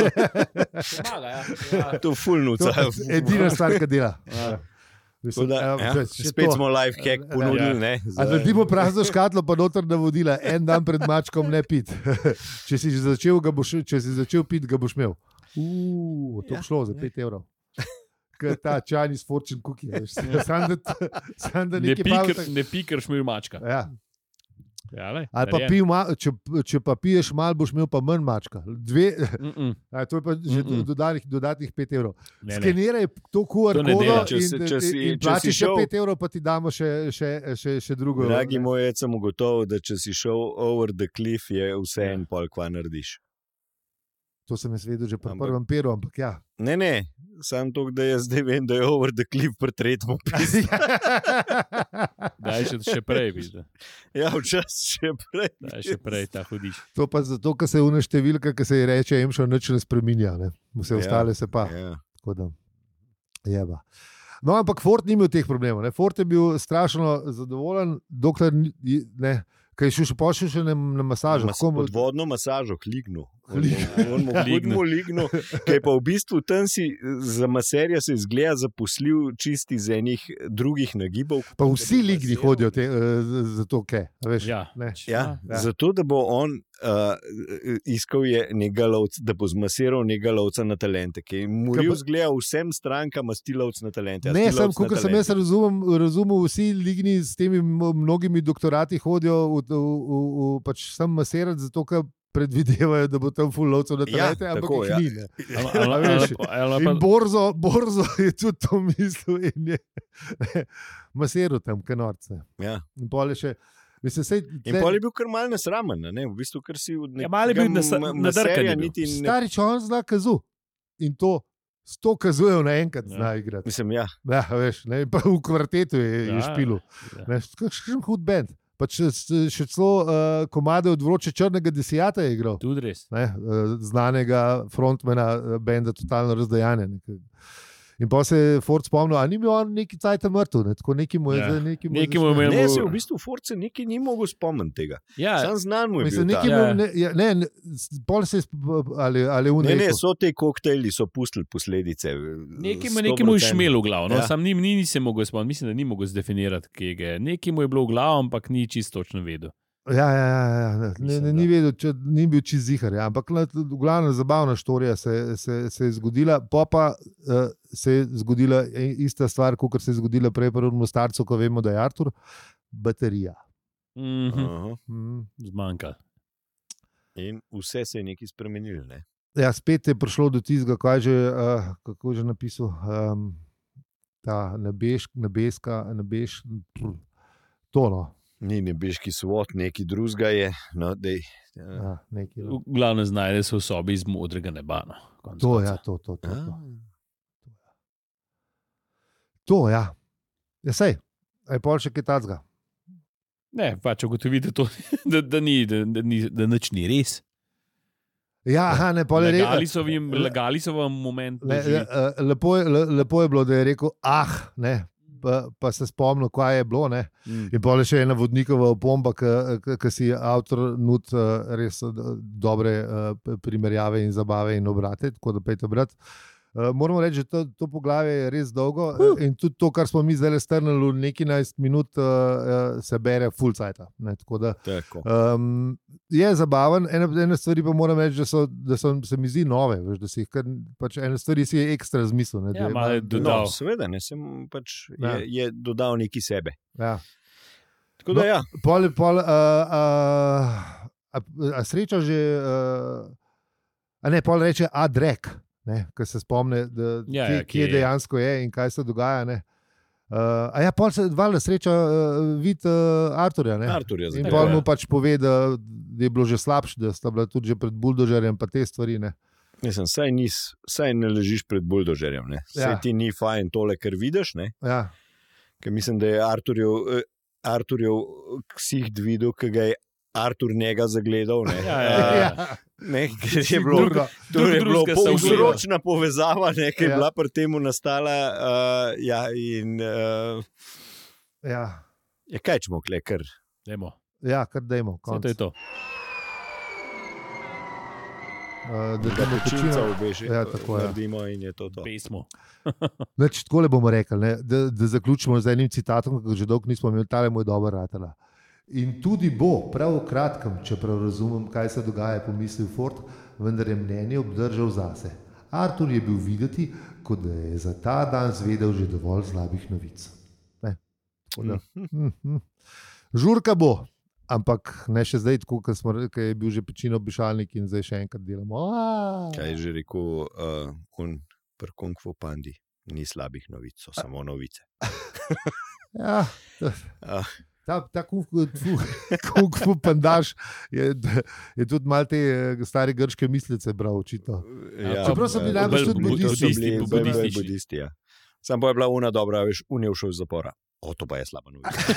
Pomaga, ja. Ja. To je fulnuca. to je edina stvar, ki dela. Ja. Mislim, Da, evo, ja, če- če spet to- smo life hack Ja. ponudili. Ne, A za- naredimo prazno škatlo, pa noter navodila, en dan pred mačkom ne pit. Če si že začel, ga boš, če si začel pit, ga boš imel. Uf, to Ja, bi šlo za ne. pet evrov. Kot ta Chinese fortune cookie. veš. Sam da, sam da Ne nekaj pikar, pametnega- ne pikar šmil mačka. Ja. Ja, lej, Ali pa narejen. pij ma, če, če pa piješ malo, boš imel pa manj mačka. Dve, Mm -mm. a, to je pa že Mm, mm. dodatnih, dodatnih pet evrov. Ne, ne. Skeniraj to Q R To ne kodo dela. Če si- in, če si- in če si plačeš še šel- pet evrov, pa ti damo še, še, še, še drugo. Dragi ne. moj, jaz sem ugotovil, da če si šel over the cliff, je vse en pol, kva narediš. To sem jaz vedel že pri Ampak- prvem peru, ampak ja. Ne, ne, sam to, da jaz zdaj vem, da je over the cliff pri tretjem opisu. Daj še, še prej, vidiš. Ja, včasih še prej. Daj še prej, ta hodiš. To pa zato, ker se je una številka, ki se ji reče, emšo nič ne spreminja, ne? Vse Ja. ostale se pa. Ja. Tako da, jeba. No, ampak Ford ni imel teh problemov. Ne? Ford je bil strašno zadovoljen, dokler ni, ne, kaj je šel še pošel še na, na masažo. Mas, Kako mu- podvodno masažo, klignu. Lignu. Lignu, lignu. Kaj pa v bistvu tam si za maserja se izgleda zaposlil čisti iz enih drugih nagibov. Pa vsi ligni hodijo te, uh, za to, kaj. a Veš, Ja. ne. Ja, Ja. zato, da bo on uh, iskal je nekega lovca, da bo zmasiral nekega lovca na talente, ki je mu Kaj je pa- vzgleda vsem strankam, a stilovc na talente. a Ne, stilovc sem, na kot sem talente. jaz razumem, razumel, vsi ligni s temi m- mnogimi doktorati hodijo v, v, v, v, pač sem masirati, zato ker predvidevajo, da bo tam full lovcev na Ja, talente, ampak tako, jih ja. ni. Ne. Ali- A ali- veš, ali pa- ali In pa- Borzo, Borzo je tudi to mislil in je masiral tam, kanorce. Ja. In pol je še. Mislim, sej, In pol je bil kar mal nesramen, ne? v bistvu, ker si od Ja, malo je bil nasa- nadrkan je bil. niti ne. Stari čon zna kazu. In to s to kazujejo naenkrat Ja. zna igrati. Mislim, ja. Ja, veš, ne, in pa v kvartetu je, je Ja, špilil. ja. Ne, kakšen hud bend. Pa še, še celo uh, komade od vroče črnega desijata je igral. Tudi res. Ne, uh, znanega frontmana uh, benda Totalno razdajanje. Ne. In pa se je Ford spomnil, a ni bil on neki cajt mrtev, ne? Tako neki mu je Ja. zdaj neki mu je Neki mu je začel- imel- Ne, se v bistvu Force nekaj ni mogel spomniti tega. Ja, Sam znan mu je Mislim, bil ta. neki Ja. mu, ne, ja, ne, ne, s- pol se je, sp- ali, ali v Ne, ne, neku. so te koktejli, so pustili posledice. nekaj mu sto nekaj mu je procentov. šmel v glavu. No? Ja. Sam ni, ni, ni se mogel spomniti, mislim, da ni mogel zdefinirati, kje ga je. Nekaj mu je bilo v glavu, ampak ni čisto točno vedel. Ja, ja, ja, ja. Ne, Mislim, ne, da. ni vedel, če ni bil čist zihar. Ja. Ampak na- v glavnem zabavna štorija se, se, se je zgodila, pa pa uh, se je zgodila e- ista stvar, kot se je zgodila prej prvemu starcu, ko vemo, da je Artur, baterija. Mhm. Aha. Mm. Zmanjka. In vse se je nekaj spremenilo. Ne? Ja, spet je prišlo do tistega, kaj že, uh, kako je že napisal, um, ta nebeš, nebeska, nebeš, pr, to no. Ni nebeški svod, neki drugega je. No, dej, ja. Ja, nekaj, no. V glavnem znajde se v sobi iz modrega neba. No. konec To, koncev. ja, to, to, to, to. A, To, ja. Ja, sej, aj pol še kaj tacga. Ne, pač ugotovite to, da, da, ni, da, da, ni, da nič ni res. Ja, aha, ne, pol je Lagali rekel. so jim, lagali so vam moment. Le, doživeti. le, lepo, je, le, lepo je bilo, da je rekel, ah, ne, pa, pa se spomnil, kaj je bilo. Ne? Mm. In pa je še ena vodnikova opomba, ki si avtor nud res dobre primerjave in zabave in obrate, tako da pejte brati. Uh, moramo reči, da to, to poglavje je res dolgo uh. in tudi to, kar smo mi zdaj strnili v neki enajst minut, uh, se bere full cajta. Um, je zabaven, ene, ene stvari pa moram reči, da so, da so se mi zdi nove, veš, da si jih kar, pač ene stvari si je ekstra zmislil. Ja, malo je dodal. No, seveda, ne, sem pač ja. je, je dodal neki sebe. Ja. Tako da no, ja. Pol, pol, uh, uh, a, a sreča že, uh, a ne, pol reče Adrek. Ker se spomne, da, ja, kje, ja, kje dejansko je in kaj se dogaja. Ne? Uh, a ja, pol se valjda sreča uh, vid uh, Arturja. Arturja in pol mu pač pove, da, da je bilo že slabše, da sta bila tudi že pred buldožerjem pa te stvari. Ne? Mislim, saj, nis, saj ne ležiš pred buldožerjem. Ne? Saj ja. ti ni fajn tole, kar vidiš. Ja. Ker mislim, da je Arturjev, uh, Arturjev ksiht videl, ki ga je Artur njega zagledal. Ne, ja, ja, ja. Ne, je bilo, to je bilo povzročna povezava, ne, ki je ja. bila pri temu nastala. Uh, ja, in, uh, ja. Je kaj čemo, kle, kar? Dajmo. Ja, kar dajmo. To je to. Uh, da damo počinca obeži, ja, tako je. Naredimo in je to to. Pesmo. Neč, takole bomo rekli, ne, da, da zaključimo z enim citatom, ki ga že dolgo nismo imeli, tale moj dober ratala. In tudi bo, prav v kratkem, čeprav razumem, kaj se dogaja, pomislil Ford, vendar je mnenje obdržal zase. Artur je bil videti, kot da je za ta dan zvedel že dovolj slabih novic. Ne? Da, mm-hmm. Žurka bo, ampak ne še zdaj, tako, ker, smo, ker je bil že pečino obešalnik in zdaj še enkrat delamo. Aaaa. Kaj je že rekel uh, un pri Kung Fu Pandi? Ni slabih novic, so samo novice. Ja, to, uh. Ta, ta kung fu pandaš je, je tudi malo te stare grške mislice bral, očitno. Ja, čeprav so bili najbolj tudi budisti. budisti, budisti ja. Sam pa je bila una dobra, veš, un je všel iz zapora. O, to pa je slaba novica.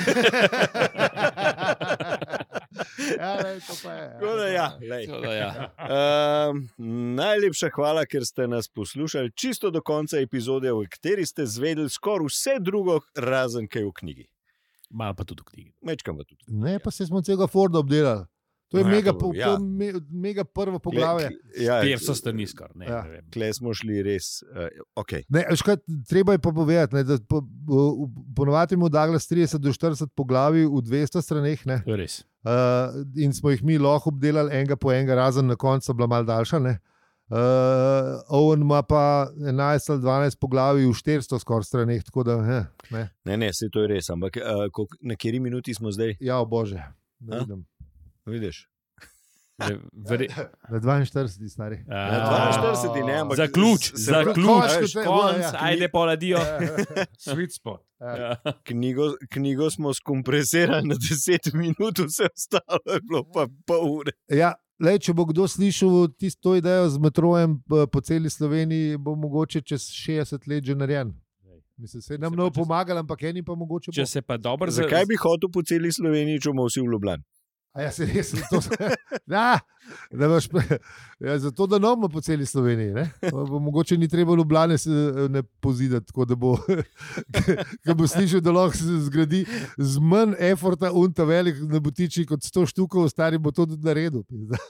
Ja, lej, to pa je. Tako da ja, lej. ja. Um, najlepša hvala, ker ste nas poslušali čisto do konca epizode, v kateri ste zvedeli skoraj vse drugo, razen kaj v knjigi. Malo pa tudi v knjigi. Mečkam pa tudi. Ne, pa se smo celega Forda obdelali. To je no, mega, ja, po, ja. to me, mega prvo poglavje. Ja, Kjer so strani skor. Ne, ja. ne vem. Kle smo šli res, uh, ok. Ne, škrat, treba je pa povedati, ne, da po, ponovati mu Douglas trideset do štirideset poglavij v dvesto straneh. Ne, to je res. uh, in smo jih mi lahko obdelali enega po enega, razen na koncu bila malo daljša. Ne. Uh, Owen ima pa enajst ali dvanajst poglavij v štiristo skoraj straneh, tako da ne. Ne, ne, ne se to je res, ampak uh, kolik, na kateri minuti smo zdaj? Ja, o bože, da vidim. Vidiš? Vre... Na dvainštirideset stari. Na dvainštirideset, ne, ampak zaključ, zaključ, konc, ja. ajde poladijo. Sweet spot. Ja. Knjigo, knjigo smo skompresirali na deset minut, vse ostalo je bilo pa pol ure. Ja. Lej, če bo kdo slišal tisto idejo z metrojem po celi Sloveniji, bo mogoče čez šestdeset let že narejen. Mislim, se nam ne bo pomagal, ampak eni pa mogoče bo. Če se pa dobro za... Zakaj bi hotel po celi Sloveniji, če bomo vsi v Ljubljani? A ja, se res, to se... Da, da baš... Ja, zato, da nomo po celi Sloveniji, ne? Bo, mogoče ni treba Ljubljane ne pozidati, tako da bo... Ko bo slišal, da lahko se zgradi z manj efforta unta velik na butiči kot sto štukov, stari bo to tudi naredil.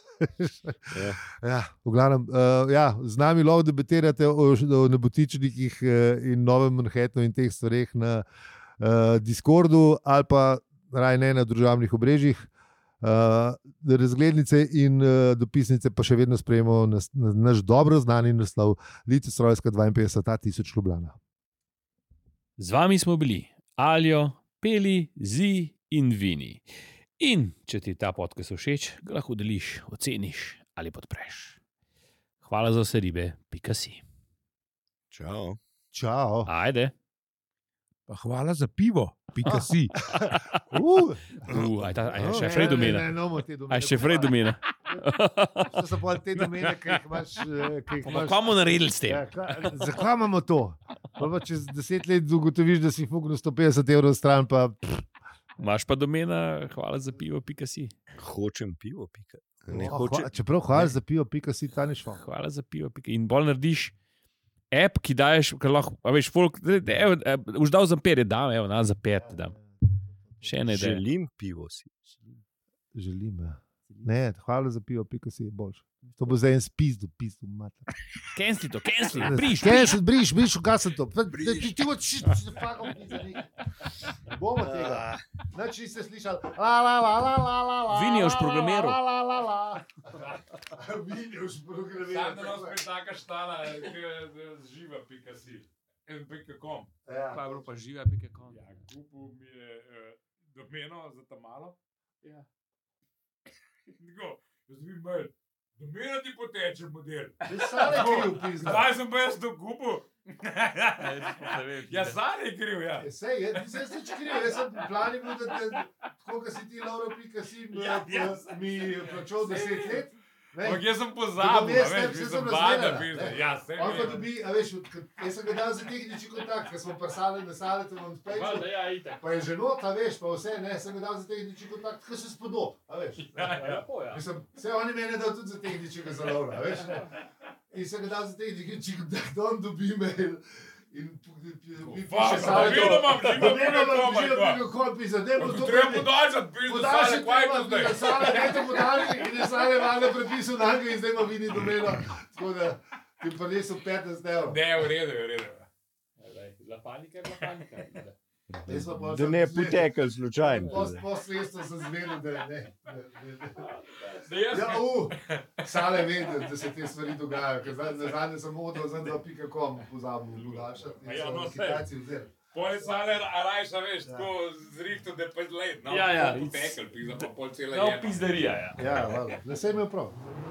Ja. Ja, v glavnem, uh, ja, z nami lahko debatirate o, o nebotičnikih uh, in Novem Manhattnu in teh stvareh na uh, Discordu ali pa raj ne na družabnih obrežjih. Uh, razglednice in uh, dopisnice pa še vedno sprejemamo nas, na, naš dobro znani naslov Lice Strojska dvainpetdeset tisoč Ljubljana. Z vami smo bili Aljo, Peli, Zi in Vini. In če ti ta podcast všeč, ga lahko deliš, oceniš ali podpreš. Hvala za vse ribe, pika si. Čau. Čau. Ajde. Pa hvala za pivo, pika si. Uh, uh, aj, ta, aj še frej domena. Ne, ne, no, te domene. Aj še frej domena. To so pa te domene, ki jih imaš. Ki jih imaš... Kaj bomo naredili s tem? Ja, ka, zakaj imamo to? Pa pa čez deset let ugotoviš, da si fuknil sto petdeset evrov stran, pa... Imaš pa domena, hvala za pivo, pika si. Hočem pivo, pika. Ne, oh, hoče... hva, čeprav hvala ne. za pivo, pika si, ta ni šlo. Hvala za pivo, pika. In bolj narediš app, ki daješ, ker lahko, a veš, folk, evo, už dal za pet, da, evo, na za pet, da. Še ena ideja. Želim pivo si. Želim, ja. Ne, hvala za pivo, pika si je boljš. To bo za en spis, do pis, do mater. Kensli to, kensli, briš, briš. Kensli, briš, briš, ugasem to. Ti ti od šit, se fakam pizza nekaj. Bomo tega. Znači niste slišali. La, la, la, la, la, la, la. Vini je už programiral. La, la, la, la. Vini je už programiral. Sam da nas spet taka štala, z živa pika si. En pika kom. Ja. Pa je bilo pa živa pika com. Ja, kupil mi je uh, domeno za tamalo. Ja. Tako, jaz bi imel, domeno ti poteče model. Ti sale kriv, pizda. Zdaj sem pa jaz to kupil. Ja, sam je kriv, ja. Sej, jaz nisem nič kriv, jaz sem plani bil, da te, tako kot si ti, Lauro, pika si, Ja, ja. mi plačal deset let. Ampak jaz sem pozabil, Jaz a sem- veš, jaz jaz sem sem bada razmerjena, pizda. ne. Ja, sem On pa je. dobi, a veš, k- jaz sem ga dal za tehnični kontakt, ker smo prsali na salete v Antpejču, ja, itak. pa je že not, a veš, pa vse, ne, sem ga dal za tehnični kontakt, ker se spodob, a veš. Ja, ja. Mislim, vse oni mene dal tudi za tehničnega za Laura, a veš. In sem ga dal za tehnični kontakt, on dobi mail in mi piše Fuck, salete. domeno imam, živa Domeno pika imam, koma, živa kva. pika kom, pizda, ne bo Pa to treba meni. podaljšati, pizda, Podaljši sale, kaj je to treba, zdaj? sale, dajte podaljši in je sale vane prepisal na in zdaj ima vidi domeno. Tako da ti pa niso petnajst evrov. Ne, v redu, je, v redu. La panika, la panika. Jaz pa pol Da sem ne zvedel- potekal slučajno. Pos- Posvestno sem zvedel, da ne. da- da- da- Da jaz Ja, u, sale vedel, da se te stvari dogajajo, ker zdaj na zadnje sem odal za dva pika com pozabil podaljšati in Ja, so no, mi saj. Kitajci vzeli. Pol sale, a rajša, veš, Ja. tako zrihto, da je pa let, no, Ja, ja, potekel, pizda, pa pol cela No, jeba. pizdarija, ja. Ja, valjda, da se je imel prav.